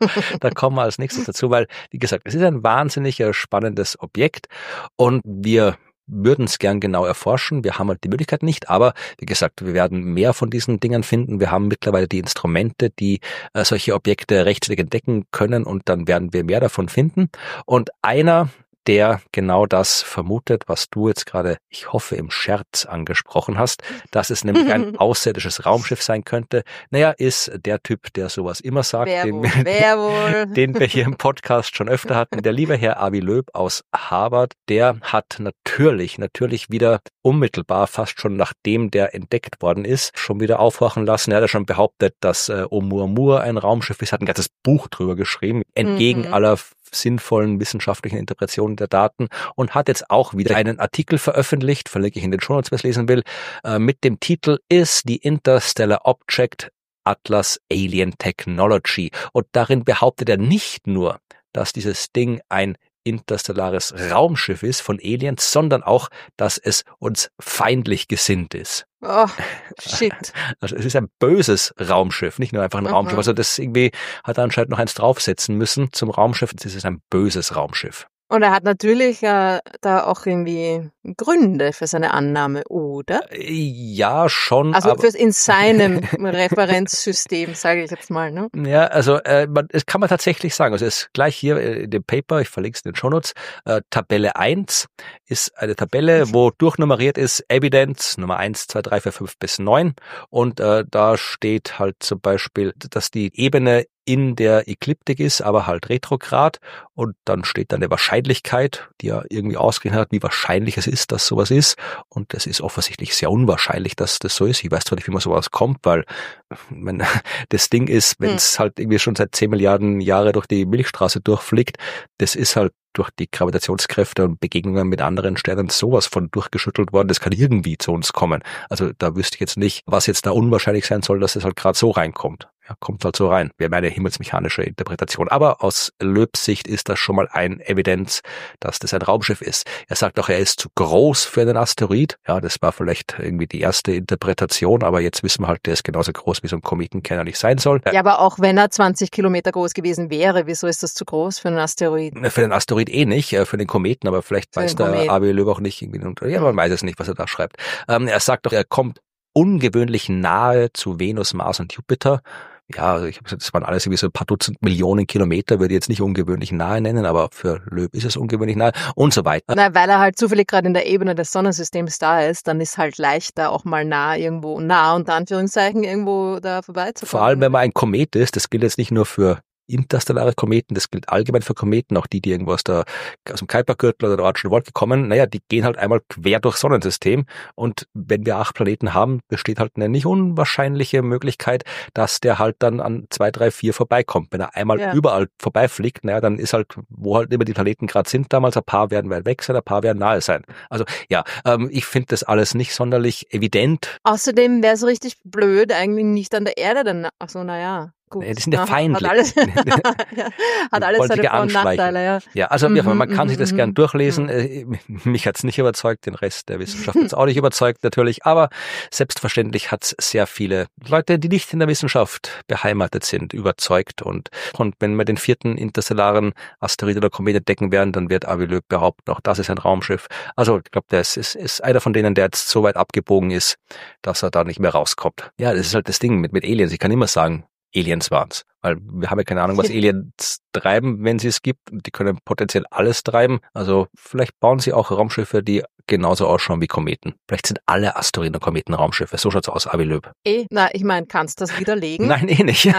Weil, wie gesagt, es ist ein wahnsinnig spannendes Objekt und wir würden es gern genau erforschen. Wir haben halt die Möglichkeit nicht, aber wie gesagt, wir werden mehr von diesen Dingern finden. Wir haben mittlerweile die Instrumente, die solche Objekte rechtzeitig entdecken können, und dann werden wir mehr davon finden. Und einer, der genau das vermutet, was du jetzt gerade, ich hoffe, im Scherz angesprochen hast, dass es nämlich ein außerirdisches Raumschiff sein könnte. Naja, ist der Typ, der sowas immer sagt, den wir hier im Podcast schon öfter hatten. Der liebe Herr Avi Loeb aus Harvard, der hat natürlich wieder unmittelbar, fast schon nachdem der entdeckt worden ist, schon wieder aufwachen lassen. Er hat ja schon behauptet, dass Oumuamua ein Raumschiff ist, hat ein ganzes Buch drüber geschrieben, entgegen aller sinnvollen wissenschaftlichen Interpretationen der Daten, und hat jetzt auch wieder einen Artikel veröffentlicht, verlinke ich in den Shownotes, wer es lesen will, mit dem Titel Is the Interstellar Object Atlas Alien Technology? Und darin behauptet er nicht nur, dass dieses Ding ein interstellares Raumschiff ist von Aliens, sondern auch, dass es uns feindlich gesinnt ist. Oh, shit. Also es ist ein böses Raumschiff, nicht nur einfach ein Raumschiff. Also das irgendwie hat er anscheinend noch eins draufsetzen müssen zum Raumschiff. Es ist ein böses Raumschiff. Und er hat natürlich da auch irgendwie Gründe für seine Annahme, oder? Ja, schon. Also in seinem Referenzsystem, sage ich jetzt mal, ne? Ja, also das kann man tatsächlich sagen. Also es ist gleich hier in dem Paper, ich verlinke es in den Shownotes, Tabelle 1 ist eine Tabelle, wo durchnummeriert ist Evidence Nummer 1, 2, 3, 4, 5 bis 9. Und da steht halt zum Beispiel, dass die Ebene in der Ekliptik ist, aber halt retrograd, und dann steht da eine Wahrscheinlichkeit, die er irgendwie ausgerechnet hat, wie wahrscheinlich es ist, dass sowas ist, und es ist offensichtlich sehr unwahrscheinlich, dass das so ist. Ich weiß zwar nicht, wie man sowas kommt, weil das Ding ist, wenn es halt irgendwie schon seit 10 Milliarden Jahre durch die Milchstraße durchfliegt, das ist halt durch die Gravitationskräfte und Begegnungen mit anderen Sternen sowas von durchgeschüttelt worden, das kann irgendwie zu uns kommen. Also da wüsste ich jetzt nicht, was jetzt da unwahrscheinlich sein soll, dass es halt gerade so reinkommt. Ja, kommt halt so rein. Wäre meine himmelsmechanische Interpretation. Aber aus Loebs Sicht ist das schon mal ein Evidenz, dass das ein Raumschiff ist. Er sagt auch, er ist zu groß für einen Asteroid. Ja, das war vielleicht irgendwie die erste Interpretation, aber jetzt wissen wir halt, der ist genauso groß, wie so ein Kometenkenner nicht sein soll. Ja, aber auch wenn er 20 Kilometer groß gewesen wäre, wieso ist das zu groß für einen Asteroid? Für den Asteroid nicht, für den Kometen, aber vielleicht weiß der Avi Loeb auch nicht irgendwie. Ja, man weiß es nicht, was er da schreibt. Er sagt doch, er kommt ungewöhnlich nahe zu Venus, Mars und Jupiter. Ja, also ich habe gesagt, das waren alles irgendwie so ein paar Dutzend Millionen Kilometer, würde ich jetzt nicht ungewöhnlich nahe nennen, aber für Loeb ist es ungewöhnlich nahe und so weiter. Na, weil er halt zufällig gerade in der Ebene des Sonnensystems da ist, dann ist halt leichter auch mal unter Anführungszeichen irgendwo da vorbeizukommen. Vor allem, wenn man ein Komet ist, das gilt jetzt nicht nur für interstellare Kometen, das gilt allgemein für Kometen, auch die irgendwo aus dem Kuipergürtel oder der Oortschen Wolke kommen, naja, die gehen halt einmal quer durchs Sonnensystem, und wenn wir 8 Planeten haben, besteht halt eine nicht unwahrscheinliche Möglichkeit, dass der halt dann an 2, 3, 4 vorbeikommt. Wenn er einmal überall vorbeifliegt, naja, dann ist halt, wo halt immer die Planeten gerade sind damals, ein paar werden weit weg sein, ein paar werden nahe sein. Also ja, ich finde das alles nicht sonderlich evident. Außerdem wäre es richtig blöd, eigentlich nicht an der Erde dann, ach so, naja. Gut. Die sind ja feindlich. Hat alles seine Vor- und Nachteile, ja. Ja, also man kann sich das gern durchlesen. Mich hat's nicht überzeugt, den Rest der Wissenschaft hat's auch nicht überzeugt natürlich, aber selbstverständlich hat's sehr viele Leute, die nicht in der Wissenschaft beheimatet sind, überzeugt, und wenn wir den 4. interstellaren Asteroid oder Komet entdecken werden, dann wird Avi Loeb behaupten, auch das ist ein Raumschiff. Also ich glaube, das ist einer von denen, der jetzt so weit abgebogen ist, dass er da nicht mehr rauskommt. Ja, das ist halt das Ding mit Aliens. Ich kann immer sagen, Aliens waren's. Weil wir haben ja keine Ahnung, was Aliens treiben, wenn sie es gibt. Die können potenziell alles treiben. Also vielleicht bauen sie auch Raumschiffe, die genauso ausschauen wie Kometen. Vielleicht sind alle Asteroiden und Kometen Raumschiffe. So schaut's aus, Avi Loeb. Na, ich meine, kannst du das widerlegen? Nein, nicht.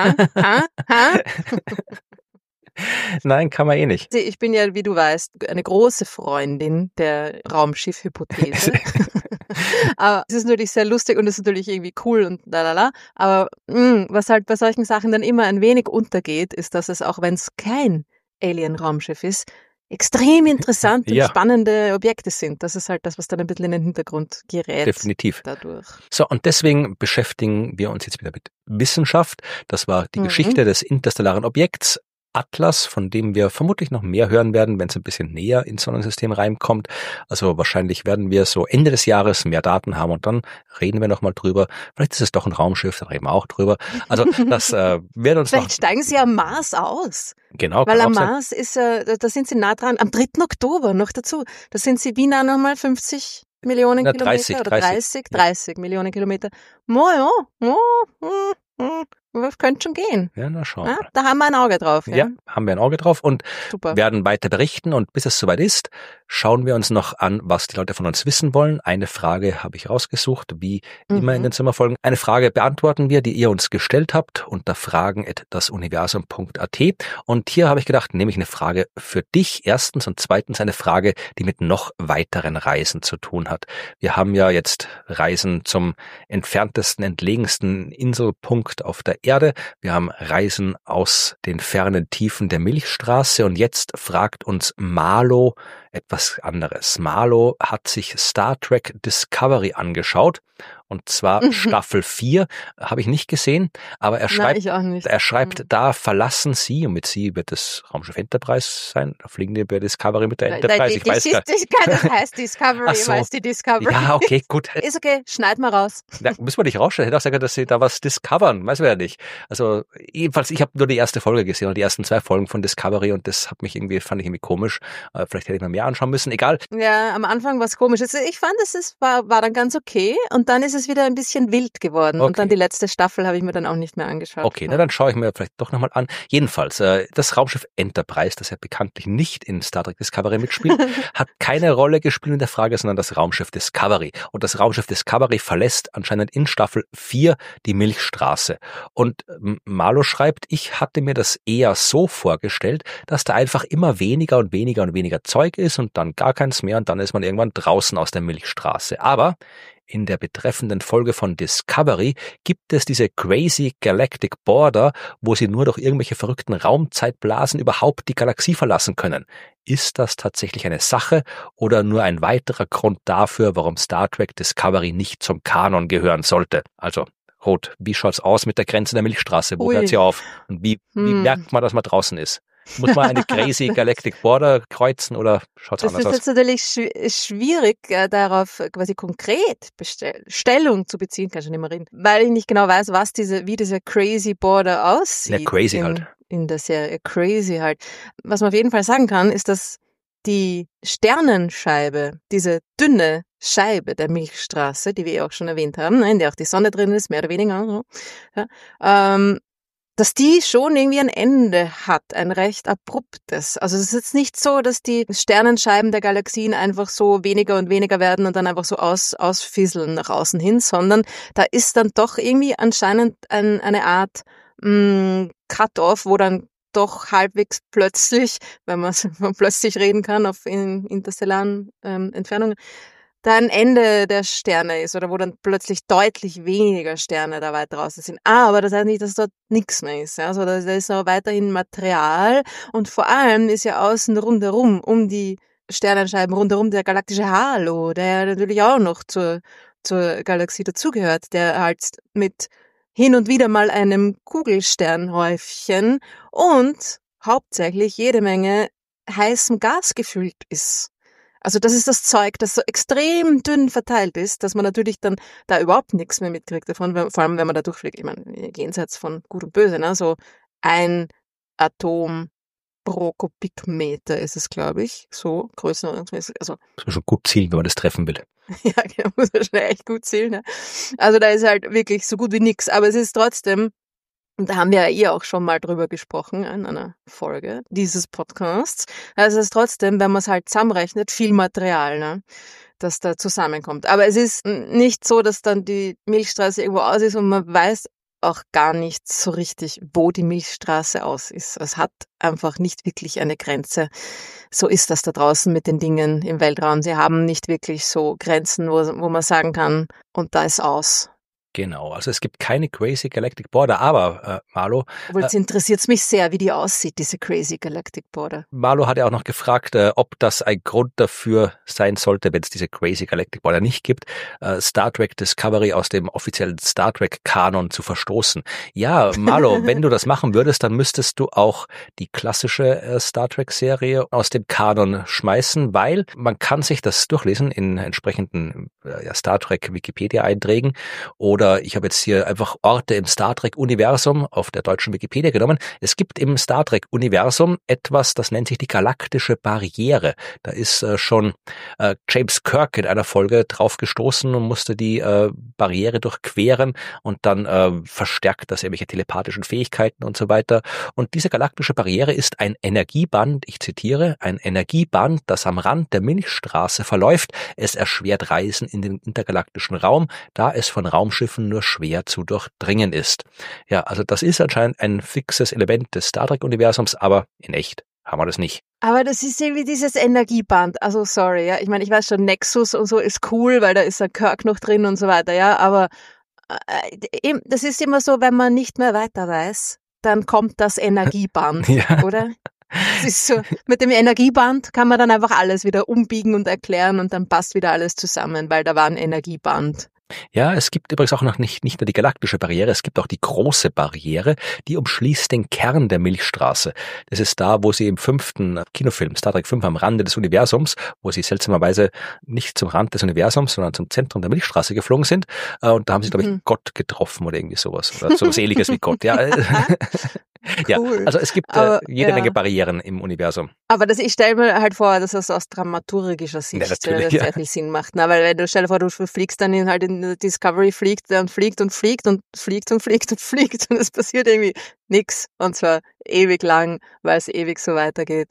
Nein, kann man nicht. Ich bin ja, wie du weißt, eine große Freundin der Raumschiff-Hypothese. Aber es ist natürlich sehr lustig und es ist natürlich irgendwie cool und lalala. Aber was halt bei solchen Sachen dann immer ein wenig untergeht, ist, dass es, auch wenn es kein Alien-Raumschiff ist, extrem interessante und spannende Objekte sind. Das ist halt das, was dann ein bisschen in den Hintergrund gerät. Definitiv. Dadurch. So, und deswegen beschäftigen wir uns jetzt wieder mit Wissenschaft. Das war die Geschichte des interstellaren Objekts Atlas, von dem wir vermutlich noch mehr hören werden, wenn es ein bisschen näher ins Sonnensystem reinkommt. Also wahrscheinlich werden wir so Ende des Jahres mehr Daten haben, und dann reden wir nochmal drüber. Vielleicht ist es doch ein Raumschiff, da reden wir auch drüber. Also das wird uns Vielleicht steigen sie am Mars aus. Genau. Weil am Mars ist, da sind sie nah dran, am 3. Oktober noch dazu. Da sind sie wie nah nochmal 50 Millionen Kilometer 30 Millionen Kilometer. Das könnte schon gehen. Ja, na schauen. Ja, da haben wir ein Auge drauf. Ja, haben wir ein Auge drauf und Super. werden weiter berichten. Und bis es soweit ist, schauen wir uns noch an, was die Leute von uns wissen wollen. Eine Frage habe ich rausgesucht, wie immer in den Sommerfolgen. Eine Frage beantworten wir, die ihr uns gestellt habt, unter fragen@dasuniversum.at. Und hier habe ich gedacht, nehme ich eine Frage für dich erstens und zweitens eine Frage, die mit noch weiteren Reisen zu tun hat. Wir haben ja jetzt Reisen zum entferntesten, entlegensten Inselpunkt auf der Erde. Wir haben Reisen aus den fernen Tiefen der Milchstraße und jetzt fragt uns Marlo etwas anderes. Marlo hat sich Star Trek Discovery angeschaut und zwar Staffel 4, habe ich nicht gesehen, aber er schreibt, da verlassen sie, und mit sie wird das Raumschiff Enterprise sein, da fliegen die bei Discovery mit der Enterprise, ich weiß gar nicht. Das heißt Discovery, so. Heißt die Discovery. Ja, okay, gut. Ist okay, schneid mal raus. Da müssen wir nicht rausschneiden, ich hätte auch sagen, dass sie da was discovern, weiß man ja nicht. Also jedenfalls, ich habe nur die erste Folge gesehen, oder die ersten 2 Folgen von Discovery und das fand ich irgendwie komisch, vielleicht hätte ich mal mehr anschauen müssen, egal. Ja, am Anfang war es komisch. Ich fand, es war dann ganz okay und dann ist es wieder ein bisschen wild geworden. Okay. Und dann die letzte Staffel habe ich mir dann auch nicht mehr angeschaut. Okay, na dann schaue ich mir vielleicht doch nochmal an. Jedenfalls, das Raumschiff Enterprise, das ja bekanntlich nicht in Star Trek Discovery mitspielt, hat keine Rolle gespielt in der Frage, sondern das Raumschiff Discovery. Und das Raumschiff Discovery verlässt anscheinend in Staffel 4 die Milchstraße. Und Marlo schreibt, ich hatte mir das eher so vorgestellt, dass da einfach immer weniger und weniger und weniger Zeug ist und dann gar keins mehr und dann ist man irgendwann draußen aus der Milchstraße. Aber in der betreffenden Folge von Discovery gibt es diese Crazy Galactic Border, wo sie nur durch irgendwelche verrückten Raumzeitblasen überhaupt die Galaxie verlassen können. Ist das tatsächlich eine Sache oder nur ein weiterer Grund dafür, warum Star Trek Discovery nicht zum Kanon gehören sollte? Also, Ruth, wie schaut's aus mit der Grenze der Milchstraße? Wo hört sie auf? Und wie merkt man, dass man draußen ist? Muss man eine Crazy Galactic Border kreuzen oder schaut's anders aus? Das ist jetzt natürlich schwierig, darauf quasi konkret Stellung zu beziehen, kann ich schon nicht mehr reden, weil ich nicht genau weiß, wie diese Crazy Border aussieht. Ja, crazy halt. In der Serie Crazy halt. Was man auf jeden Fall sagen kann, ist, dass die Sternenscheibe, diese dünne Scheibe der Milchstraße, die wir auch schon erwähnt haben, in der auch die Sonne drin ist, mehr oder weniger, ja, dass die schon irgendwie ein Ende hat, ein recht abruptes. Also es ist jetzt nicht so, dass die Sternenscheiben der Galaxien einfach so weniger und weniger werden und dann einfach so ausfisseln nach außen hin, sondern da ist dann doch irgendwie anscheinend eine Art Cut-off, wo dann doch halbwegs plötzlich, wenn man plötzlich reden kann auf in interstellaren Entfernungen, da ein Ende der Sterne ist oder wo dann plötzlich deutlich weniger Sterne da weit draußen sind. Aber das heißt nicht, dass dort nichts mehr ist. Also da ist noch weiterhin Material und vor allem ist ja außen rundherum, um die Sternenscheiben rundherum der galaktische Halo, der ja natürlich auch noch zur Galaxie dazugehört, der halt mit hin und wieder mal einem Kugelsternhäufchen und hauptsächlich jede Menge heißem Gas gefüllt ist. Also das ist das Zeug, das so extrem dünn verteilt ist, dass man natürlich dann da überhaupt nichts mehr mitkriegt davon, vor allem wenn man da durchfliegt. Ich meine, jenseits von Gut und Böse, ne? So ein Atom pro Kubikmeter ist es, glaube ich, so größenordnungsmäßig. Also muss man schon gut zielen, wenn man das treffen will. Ja, genau, muss man schon echt gut zielen. Ne? Also da ist halt wirklich so gut wie nix, aber es ist trotzdem, und da haben wir ja auch schon mal drüber gesprochen in einer Folge dieses Podcasts. Also es ist trotzdem, wenn man es halt zusammenrechnet, viel Material, ne, das da zusammenkommt. Aber es ist nicht so, dass dann die Milchstraße irgendwo aus ist und man weiß auch gar nicht so richtig, wo die Milchstraße aus ist. Es hat einfach nicht wirklich eine Grenze. So ist das da draußen mit den Dingen im Weltraum. Sie haben nicht wirklich so Grenzen, wo man sagen kann, und da ist aus. Genau, also es gibt keine Crazy Galactic Border, aber Marlo... Obwohl, jetzt interessiert es mich sehr, wie die aussieht, diese Crazy Galactic Border. Marlo hat ja auch noch gefragt, ob das ein Grund dafür sein sollte, wenn es diese Crazy Galactic Border nicht gibt, Star Trek Discovery aus dem offiziellen Star Trek Kanon zu verstoßen. Ja, Marlo, wenn du das machen würdest, dann müsstest du auch die klassische Star Trek Serie aus dem Kanon schmeißen, weil man kann sich das durchlesen in entsprechenden Star Trek Wikipedia Einträgen oder ich habe jetzt hier einfach Orte im Star Trek-Universum auf der deutschen Wikipedia genommen. Es gibt im Star Trek-Universum etwas, das nennt sich die galaktische Barriere. Da ist schon James Kirk in einer Folge drauf gestoßen und musste die Barriere durchqueren und dann verstärkt das irgendwelche telepathischen Fähigkeiten und so weiter. Und diese galaktische Barriere ist ein Energieband, ich zitiere, ein Energieband, das am Rand der Milchstraße verläuft. Es erschwert Reisen in den intergalaktischen Raum, da es von Raumschiffen nur schwer zu durchdringen ist. Ja, also das ist anscheinend ein fixes Element des Star Trek-Universums, aber in echt haben wir das nicht. Aber das ist irgendwie dieses Energieband. Also sorry, ja. Ich meine, ich weiß schon, Nexus und so ist cool, weil da ist ein Kirk noch drin und so weiter, ja. Aber das ist immer so, wenn man nicht mehr weiter weiß, dann kommt das Energieband, ja. Oder? Es ist so, mit dem Energieband kann man dann einfach alles wieder umbiegen und erklären und dann passt wieder alles zusammen, weil da war ein Energieband. Ja, es gibt übrigens auch noch nicht nur die galaktische Barriere, es gibt auch die große Barriere, die umschließt den Kern der Milchstraße. Das ist da, wo sie im 5. Kinofilm, Star Trek 5, am Rande des Universums, wo sie seltsamerweise nicht zum Rand des Universums, sondern zum Zentrum der Milchstraße geflogen sind. Und da haben sie, glaube ich, Gott getroffen oder irgendwie sowas. Oder sowas Ähnliches wie Gott, ja. Ja, Cool. also es gibt jede Menge Barrieren im Universum. Aber ich stelle mir halt vor, dass das aus dramaturgischer Sicht sehr viel Sinn macht. Na, weil wenn du stell dir vor, du fliegst dann in Discovery, fliegt und fliegt und fliegt und fliegt und fliegt und fliegt und es passiert irgendwie nichts. Und zwar ewig lang, weil es ewig so weitergeht.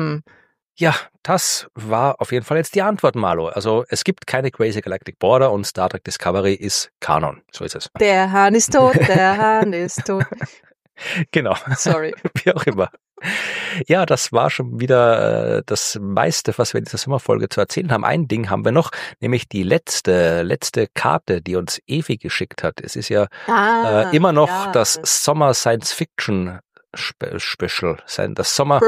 Ja, das war auf jeden Fall jetzt die Antwort, Marlo. Also es gibt keine Crazy Galactic Border und Star Trek Discovery ist Kanon. So ist es. Der Hahn ist tot, der Hahn ist tot. Genau. Sorry. Wie auch immer. Ja, das war schon wieder das meiste, was wir in dieser Sommerfolge zu erzählen haben. Ein Ding haben wir noch, nämlich die letzte Karte, die uns Evi geschickt hat. Es ist ja immer noch das Sommer Science Fiction Special, das Sommer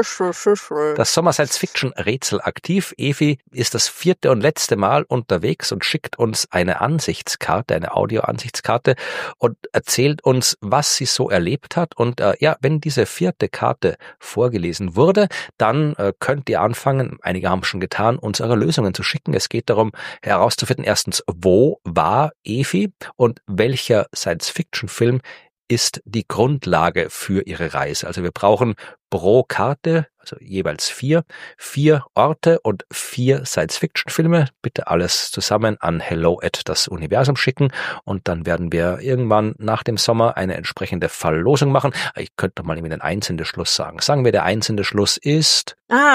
Science Fiction Rätsel aktiv. Evi ist das 4. und letzte Mal unterwegs und schickt uns eine Ansichtskarte, eine Audio-Ansichtskarte und erzählt uns, was sie so erlebt hat. Und wenn diese 4. Karte vorgelesen wurde, dann könnt ihr anfangen, einige haben schon getan, uns eure Lösungen zu schicken. Es geht darum herauszufinden, erstens, wo war Evi und welcher Science-Fiction-Film ist die Grundlage für ihre Reise. Also wir brauchen pro Karte, also jeweils 4 Orte und 4 Science-Fiction-Filme. Bitte alles zusammen an hello@dasuniversum schicken und dann werden wir irgendwann nach dem Sommer eine entsprechende Verlosung machen. Ich könnte doch mal irgendwie den Einsendeschluss sagen. Sagen wir, der Einsendeschluss ist...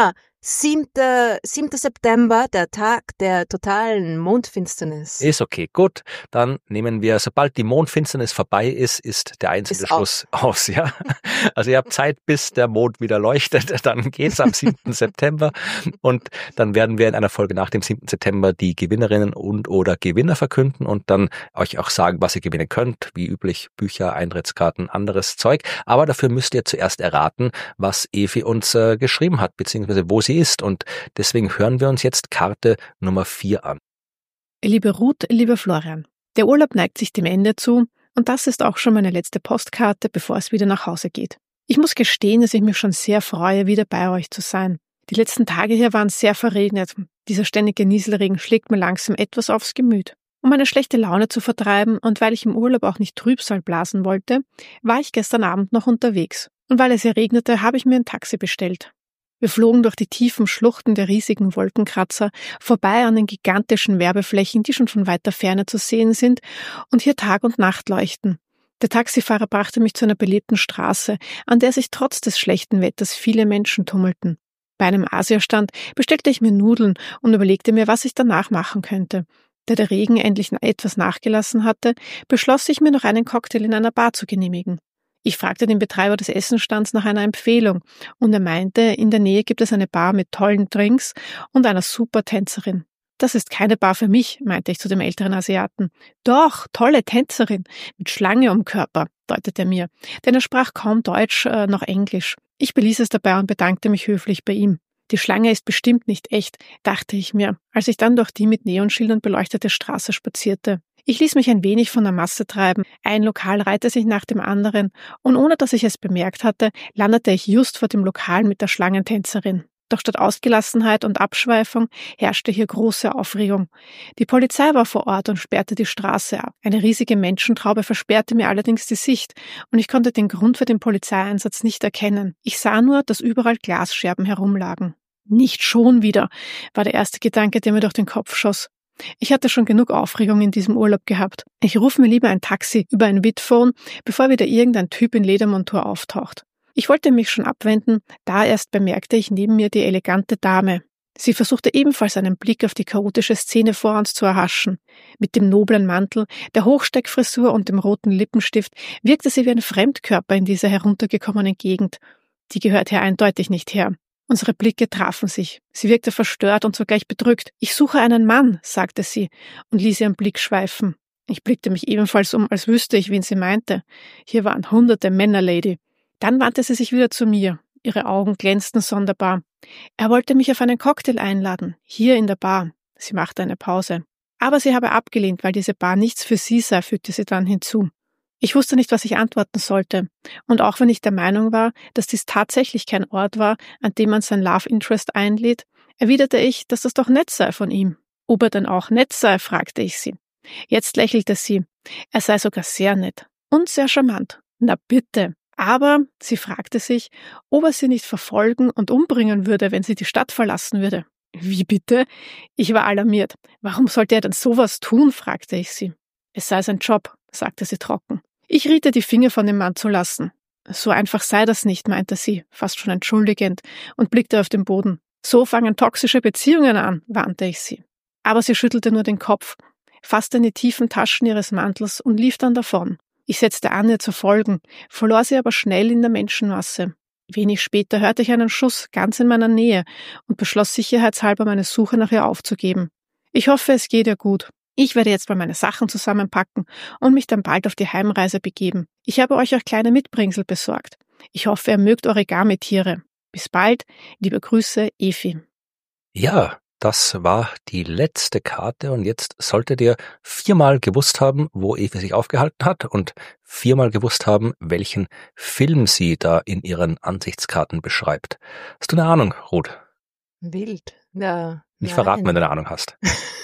7. September, der Tag der totalen Mondfinsternis. Ist okay, gut. Dann nehmen wir, sobald die Mondfinsternis vorbei ist der Einsendeschluss aus, ja. Also ihr habt Zeit, bis der Mond wieder leuchtet, dann geht's am 7. September und dann werden wir in einer Folge nach dem 7. September die Gewinnerinnen und oder Gewinner verkünden und dann euch auch sagen, was ihr gewinnen könnt, wie üblich Bücher, Eintrittskarten, anderes Zeug. Aber dafür müsst ihr zuerst erraten, was Evi uns geschrieben hat, beziehungsweise wo sie ist und deswegen hören wir uns jetzt Karte Nummer 4 an. Liebe Ruth, lieber Florian, der Urlaub neigt sich dem Ende zu und das ist auch schon meine letzte Postkarte, bevor es wieder nach Hause geht. Ich muss gestehen, dass ich mich schon sehr freue, wieder bei euch zu sein. Die letzten Tage hier waren sehr verregnet. Dieser ständige Nieselregen schlägt mir langsam etwas aufs Gemüt. Um meine schlechte Laune zu vertreiben und weil ich im Urlaub auch nicht Trübsal blasen wollte, war ich gestern Abend noch unterwegs. Und weil es hier regnete, habe ich mir ein Taxi bestellt. Wir flogen durch die tiefen Schluchten der riesigen Wolkenkratzer, vorbei an den gigantischen Werbeflächen, die schon von weiter Ferne zu sehen sind und hier Tag und Nacht leuchten. Der Taxifahrer brachte mich zu einer belebten Straße, an der sich trotz des schlechten Wetters viele Menschen tummelten. Bei einem Asiastand bestellte ich mir Nudeln und überlegte mir, was ich danach machen könnte. Da der Regen endlich etwas nachgelassen hatte, beschloss ich mir noch einen Cocktail in einer Bar zu genehmigen. Ich fragte den Betreiber des Essenstands nach einer Empfehlung und er meinte, in der Nähe gibt es eine Bar mit tollen Drinks und einer super Tänzerin. Das ist keine Bar für mich, meinte ich zu dem älteren Asiaten. Doch, tolle Tänzerin, mit Schlange um Körper, deutete er mir, denn er sprach kaum Deutsch noch Englisch. Ich beließ es dabei und bedankte mich höflich bei ihm. Die Schlange ist bestimmt nicht echt, dachte ich mir, als ich dann durch die mit Neonschildern beleuchtete Straße spazierte. Ich ließ mich ein wenig von der Masse treiben, ein Lokal reihte sich nach dem anderen und ohne dass ich es bemerkt hatte, landete ich just vor dem Lokal mit der Schlangentänzerin. Doch statt Ausgelassenheit und Abschweifung herrschte hier große Aufregung. Die Polizei war vor Ort und sperrte die Straße ab. Eine riesige Menschentraube versperrte mir allerdings die Sicht und ich konnte den Grund für den Polizeieinsatz nicht erkennen. Ich sah nur, dass überall Glasscherben herumlagen. Nicht schon wieder, war der erste Gedanke, der mir durch den Kopf schoss. Ich hatte schon genug Aufregung in diesem Urlaub gehabt. Ich rufe mir lieber ein Taxi über ein Vidphone, bevor wieder irgendein Typ in Ledermontur auftaucht. Ich wollte mich schon abwenden, da erst bemerkte ich neben mir die elegante Dame. Sie versuchte ebenfalls einen Blick auf die chaotische Szene vor uns zu erhaschen. Mit dem noblen Mantel, der Hochsteckfrisur und dem roten Lippenstift wirkte sie wie ein Fremdkörper in dieser heruntergekommenen Gegend. Die gehört hier eindeutig nicht her. Unsere Blicke trafen sich. Sie wirkte verstört und zugleich bedrückt. »Ich suche einen Mann«, sagte sie und ließ ihren Blick schweifen. Ich blickte mich ebenfalls um, als wüsste ich, wen sie meinte. Hier waren hunderte Männer, Lady. Dann wandte sie sich wieder zu mir. Ihre Augen glänzten sonderbar. Er wollte mich auf einen Cocktail einladen, hier in der Bar. Sie machte eine Pause. Aber sie habe abgelehnt, weil diese Bar nichts für sie sei, fügte sie dann hinzu. Ich wusste nicht, was ich antworten sollte. Und auch wenn ich der Meinung war, dass dies tatsächlich kein Ort war, an dem man sein Love Interest einlädt, erwiderte ich, dass das doch nett sei von ihm. Ob er denn auch nett sei, fragte ich sie. Jetzt lächelte sie. Er sei sogar sehr nett und sehr charmant. Na bitte. Aber sie fragte sich, ob er sie nicht verfolgen und umbringen würde, wenn sie die Stadt verlassen würde. Wie bitte? Ich war alarmiert. Warum sollte er denn sowas tun, fragte ich sie. Es sei sein Job, sagte sie trocken. Ich riet ihr, die Finger von dem Mann zu lassen. So einfach sei das nicht, meinte sie, fast schon entschuldigend, und blickte auf den Boden. So fangen toxische Beziehungen an, warnte ich sie. Aber sie schüttelte nur den Kopf, fasste in die tiefen Taschen ihres Mantels und lief dann davon. Ich setzte an, ihr zu folgen, verlor sie aber schnell in der Menschenmasse. Wenig später hörte ich einen Schuss ganz in meiner Nähe und beschloss sicherheitshalber, meine Suche nach ihr aufzugeben. Ich hoffe, es geht ihr gut. Ich werde jetzt mal meine Sachen zusammenpacken und mich dann bald auf die Heimreise begeben. Ich habe euch auch kleine Mitbringsel besorgt. Ich hoffe, ihr mögt Origami-Tiere. Bis bald, liebe Grüße, Efi. Ja, das war die letzte Karte und jetzt solltet ihr 4-mal gewusst haben, wo Efi sich aufgehalten hat und 4-mal gewusst haben, welchen Film sie da in ihren Ansichtskarten beschreibt. Hast du eine Ahnung, Ruth? Wild. Ja. Nicht verraten, wenn du eine Ahnung hast.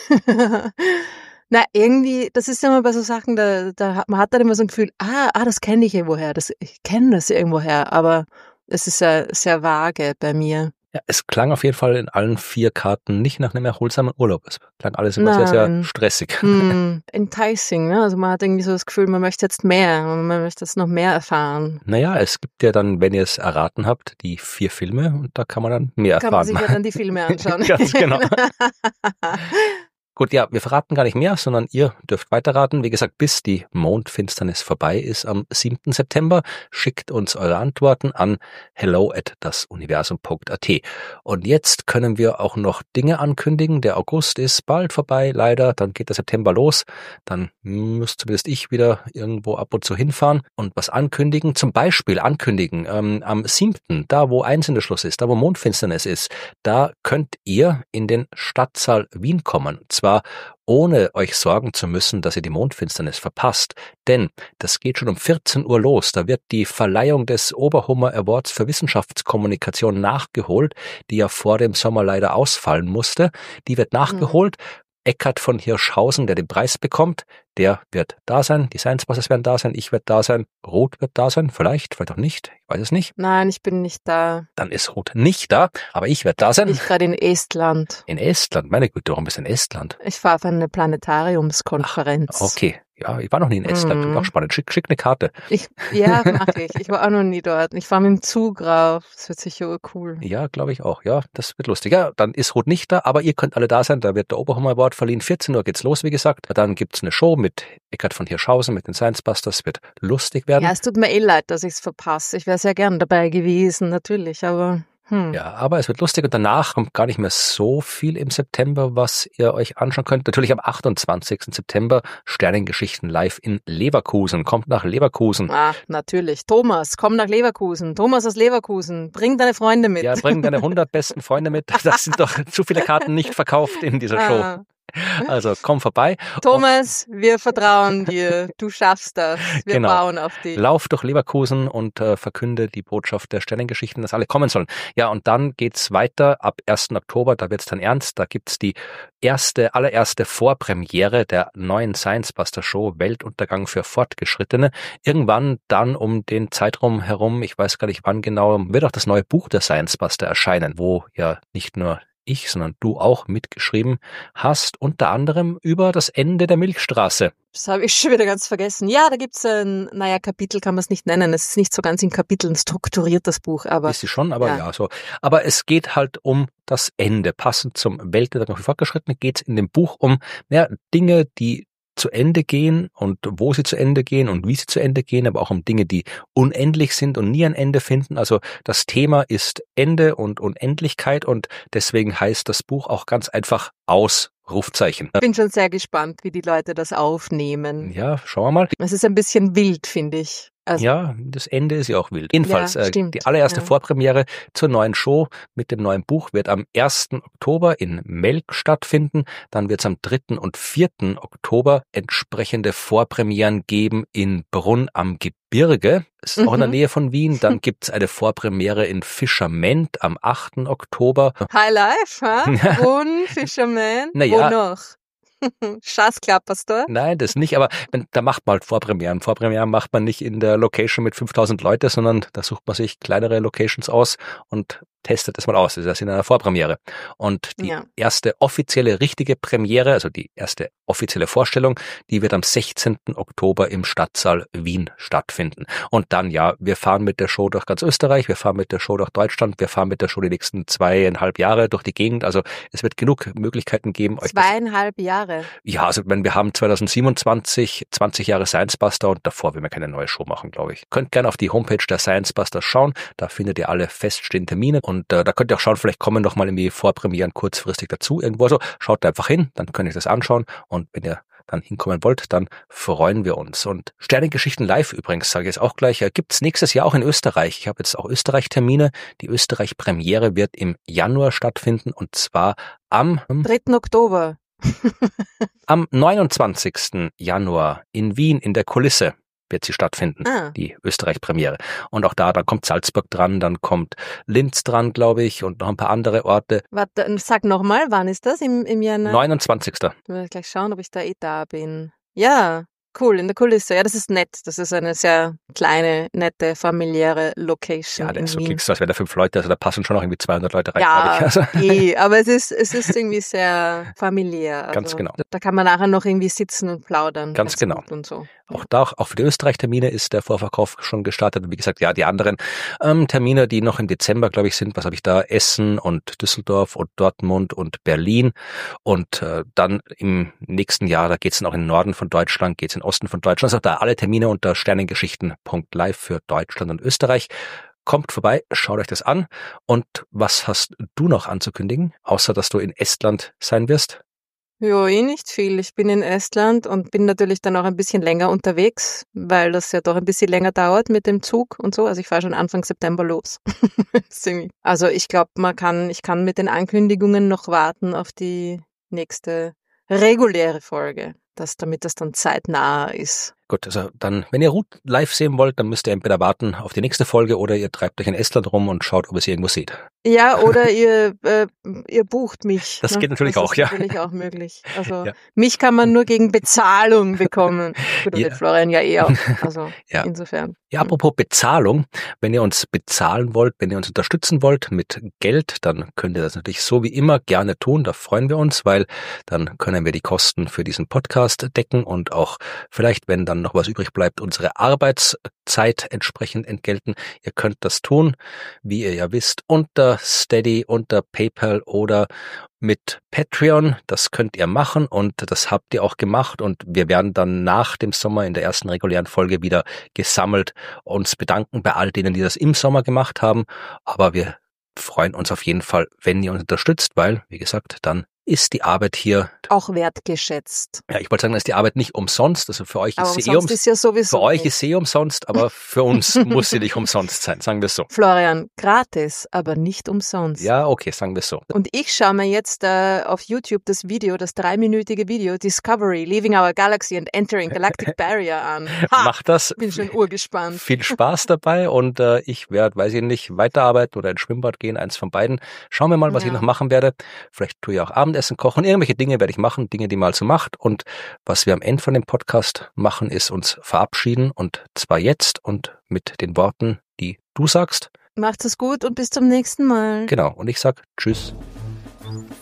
Na, irgendwie, das ist ja immer bei so Sachen, man hat dann immer so ein Gefühl, das kenne ich irgendwoher, ich kenne das irgendwoher, aber es ist ja sehr vage bei mir. Ja, es klang auf jeden Fall in allen 4 Karten nicht nach einem erholsamen Urlaub. Es klang alles immer sehr, sehr stressig. Enticing, ne? Also man hat irgendwie so das Gefühl, man möchte jetzt mehr und man möchte jetzt noch mehr erfahren. Naja, es gibt ja dann, wenn ihr es erraten habt, die 4 Filme und da kann man dann mehr erfahren. Kann man sich ja dann die Filme anschauen. Ganz genau. Gut, ja, wir verraten gar nicht mehr, sondern ihr dürft weiterraten. Wie gesagt, bis die Mondfinsternis vorbei ist am 7. September, schickt uns eure Antworten an hello@dasuniversum.at. Und jetzt können wir auch noch Dinge ankündigen. Der August ist bald vorbei, leider. Dann geht der September los. Dann müsste zumindest ich wieder irgendwo ab und zu hinfahren und was ankündigen. Zum Beispiel ankündigen, am 7., da wo Einsendeschluss ist, da wo Mondfinsternis ist, da könnt ihr in den Stadtsaal Wien kommen. Zwar ohne euch sorgen zu müssen, dass ihr die Mondfinsternis verpasst. Denn das geht schon um 14 Uhr los. Da wird die Verleihung des Oberhummer Awards für Wissenschaftskommunikation nachgeholt, die ja vor dem Sommer leider ausfallen musste. Die wird nachgeholt. Eckhard von Hirschhausen, der den Preis bekommt, der wird da sein. Die Science-Busters werden da sein. Ich werde da sein. Ruth wird da sein. Vielleicht auch nicht. Ich weiß es nicht. Nein, ich bin nicht da. Dann ist Ruth nicht da, aber ich werde da sein. Ich bin gerade in Estland. In Estland? Meine Güte, warum bist du in Estland? Ich fahre auf eine Planetariumskonferenz. Okay. Ja, ich war noch nie in Estland. Klingt auch spannend. Schick eine Karte. Ja, mache ich. Ich war auch noch nie dort. Ich fahre mit dem Zug rauf. Das wird sicher cool. Ja, glaube ich auch. Ja, das wird lustig. Ja, dann ist Ruth nicht da, aber ihr könnt alle da sein. Da wird der Oberhummer Award verliehen. 14 Uhr geht's los, wie gesagt. Dann gibt's eine Show mit Eckhard von Hirschhausen, mit den Science-Busters. Wird lustig werden. Ja, es tut mir leid, dass ich es verpasse. Ich wäre sehr gern dabei gewesen, natürlich, aber... Ja, aber es wird lustig und danach kommt gar nicht mehr so viel im September, was ihr euch anschauen könnt. Natürlich am 28. September Sternengeschichten live in Leverkusen. Kommt nach Leverkusen. Ach, natürlich. Thomas, komm nach Leverkusen. Thomas aus Leverkusen. Bring deine Freunde mit. Ja, bring deine 100 besten Freunde mit. Das sind doch zu viele Karten nicht verkauft in dieser Show. Also komm vorbei. Thomas, wir vertrauen dir. Du schaffst das. Wir bauen auf dich. Lauf durch Leverkusen und verkünde die Botschaft der Sternengeschichten, dass alle kommen sollen. Ja, und dann geht's weiter ab 1. Oktober, da wird's dann ernst. Da gibt's die allererste Vorpremiere der neuen Science Buster Show Weltuntergang für Fortgeschrittene. Irgendwann dann um den Zeitraum herum, ich weiß gar nicht wann genau, wird auch das neue Buch der Science Buster erscheinen, wo ja nicht nur ich, sondern du auch mitgeschrieben hast, unter anderem über das Ende der Milchstraße. Das habe ich schon wieder ganz vergessen. Ja, da gibt's Kapitel kann man es nicht nennen. Es ist nicht so ganz in Kapiteln strukturiert, das Buch, aber. Ist sie schon, aber ja, so. Aber es geht halt um das Ende. Passend zum Weltuntergang für Fortgeschrittene geht's in dem Buch um Dinge, die zu Ende gehen und wo sie zu Ende gehen und wie sie zu Ende gehen, aber auch um Dinge, die unendlich sind und nie ein Ende finden. Also das Thema ist Ende und Unendlichkeit und deswegen heißt das Buch auch ganz einfach Ausrufzeichen. Ich bin schon sehr gespannt, wie die Leute das aufnehmen. Ja, schauen wir mal. Es ist ein bisschen wild, finde ich. Also, ja, das Ende ist ja auch wild. Jedenfalls, die allererste Vorpremiere zur neuen Show mit dem neuen Buch wird am 1. Oktober in Melk stattfinden. Dann wird es am 3. und 4. Oktober entsprechende Vorpremieren geben in Brunn am Gebirge. Das ist auch in der Nähe von Wien. Dann gibt es eine Vorpremiere in Fischerment am 8. Oktober. High Life, ha? Brunn, Fischerment, wo noch? Schatzklapperstor? Nein, das nicht, aber da macht man halt Vorpremieren. Vorpremieren macht man nicht in der Location mit 5000 Leute, sondern da sucht man sich kleinere Locations aus und testet das mal aus. Das ist in einer Vorpremiere. Und die erste offizielle richtige Premiere, also die erste offizielle Vorstellung, die wird am 16. Oktober im Stadtsaal Wien stattfinden. Und dann, wir fahren mit der Show durch ganz Österreich, wir fahren mit der Show durch Deutschland, wir fahren mit der Show die nächsten 2,5 Jahre durch die Gegend. Also es wird genug Möglichkeiten geben. 2,5 Jahre? Ja, also wir haben 2027 20 Jahre Science Buster und davor werden wir keine neue Show machen, glaube ich. Könnt gerne auf die Homepage der Science Buster schauen, da findet ihr alle feststehenden Termine. Und da könnt ihr auch schauen, vielleicht kommen noch mal irgendwie Vorpremieren kurzfristig dazu irgendwo. Also schaut da einfach hin, dann könnt ihr das anschauen. Und wenn ihr dann hinkommen wollt, dann freuen wir uns. Und Sternengeschichten live übrigens, sage ich jetzt auch gleich, gibt's nächstes Jahr auch in Österreich. Ich habe jetzt auch Österreich-Termine. Die Österreich-Premiere wird im Januar stattfinden und zwar am 3. Oktober. Am 29. Januar in Wien in der Kulisse wird sie stattfinden, die Österreich-Premiere. Und auch dann kommt Salzburg dran, dann kommt Linz dran, glaube ich, und noch ein paar andere Orte. Warte, sag nochmal, wann ist das im Januar? 29. Ich will gleich schauen, ob ich da bin. Ja, cool, in der Kulisse. Ja, das ist nett. Das ist eine sehr kleine, nette, familiäre Location. Ja, so klingt es, als wären da 5 Leute, also da passen schon noch irgendwie 200 Leute rein. Ja, also. Aber es ist irgendwie sehr familiär. Also ganz genau. Da kann man nachher noch irgendwie sitzen und plaudern. Ganz genau. Und so. Auch für die Österreich-Termine ist der Vorverkauf schon gestartet. Wie gesagt, die anderen Termine, die noch im Dezember, glaube ich, sind, was habe ich da? Essen und Düsseldorf und Dortmund und Berlin. Und dann im nächsten Jahr, da geht es dann auch in den Norden von Deutschland, geht es in den Osten von Deutschland. Also da alle Termine unter sternengeschichten.live für Deutschland und Österreich. Kommt vorbei, schaut euch das an. Und was hast du noch anzukündigen, außer dass du in Estland sein wirst? Ja, nicht viel. Ich bin in Estland und bin natürlich dann auch ein bisschen länger unterwegs, weil das ja doch ein bisschen länger dauert mit dem Zug und so. Also ich fahre schon Anfang September los. Also ich glaube, ich kann mit den Ankündigungen noch warten auf die nächste reguläre Folge, damit das dann zeitnah ist. Gut, also dann, wenn ihr Ruth live sehen wollt, dann müsst ihr entweder warten auf die nächste Folge oder ihr treibt euch in Estland rum und schaut, ob ihr sie irgendwo seht. Ja, oder ihr bucht mich. Das geht natürlich auch, ja. Das ist natürlich auch möglich. Also mich kann man nur gegen Bezahlung bekommen. Gut, und Florian ja auch. Also insofern. Ja, apropos Bezahlung, wenn ihr uns bezahlen wollt, wenn ihr uns unterstützen wollt mit Geld, dann könnt ihr das natürlich so wie immer gerne tun. Da freuen wir uns, weil dann können wir die Kosten für diesen Podcast decken und auch vielleicht, wenn dann noch was übrig bleibt, unsere Arbeitszeit entsprechend entgelten. Ihr könnt das tun, wie ihr ja wisst, unter Steady, unter PayPal oder mit Patreon. Das könnt ihr machen und das habt ihr auch gemacht und wir werden dann nach dem Sommer in der ersten regulären Folge wieder gesammelt uns bedanken bei all denen, die das im Sommer gemacht haben. Aber wir freuen uns auf jeden Fall, wenn ihr uns unterstützt, weil, wie gesagt, dann ist die Arbeit hier auch wertgeschätzt. Ja, ich wollte sagen, dass die Arbeit nicht umsonst, also für euch ist sie ist ja sowieso für euch ist sie umsonst, aber für uns muss sie nicht umsonst sein, sagen wir es so. Florian, gratis, aber nicht umsonst. Ja, okay, sagen wir es so. Und ich schaue mir jetzt auf YouTube das 3-minütige Video Discovery, Leaving Our Galaxy and Entering Galactic Barrier an. Mach das. Bin schon urgespannt. Viel Spaß dabei und ich werde, weiß ich nicht, weiterarbeiten oder ins Schwimmbad gehen, eins von beiden. Schauen wir mal, was ich noch machen werde. Vielleicht tue ich auch Abendessen kochen, irgendwelche Dinge werde ich machen, Dinge, die man also macht. Und was wir am Ende von dem Podcast machen, ist uns verabschieden und zwar jetzt und mit den Worten, die du sagst. Macht es gut und bis zum nächsten Mal. Genau, und ich sag Tschüss.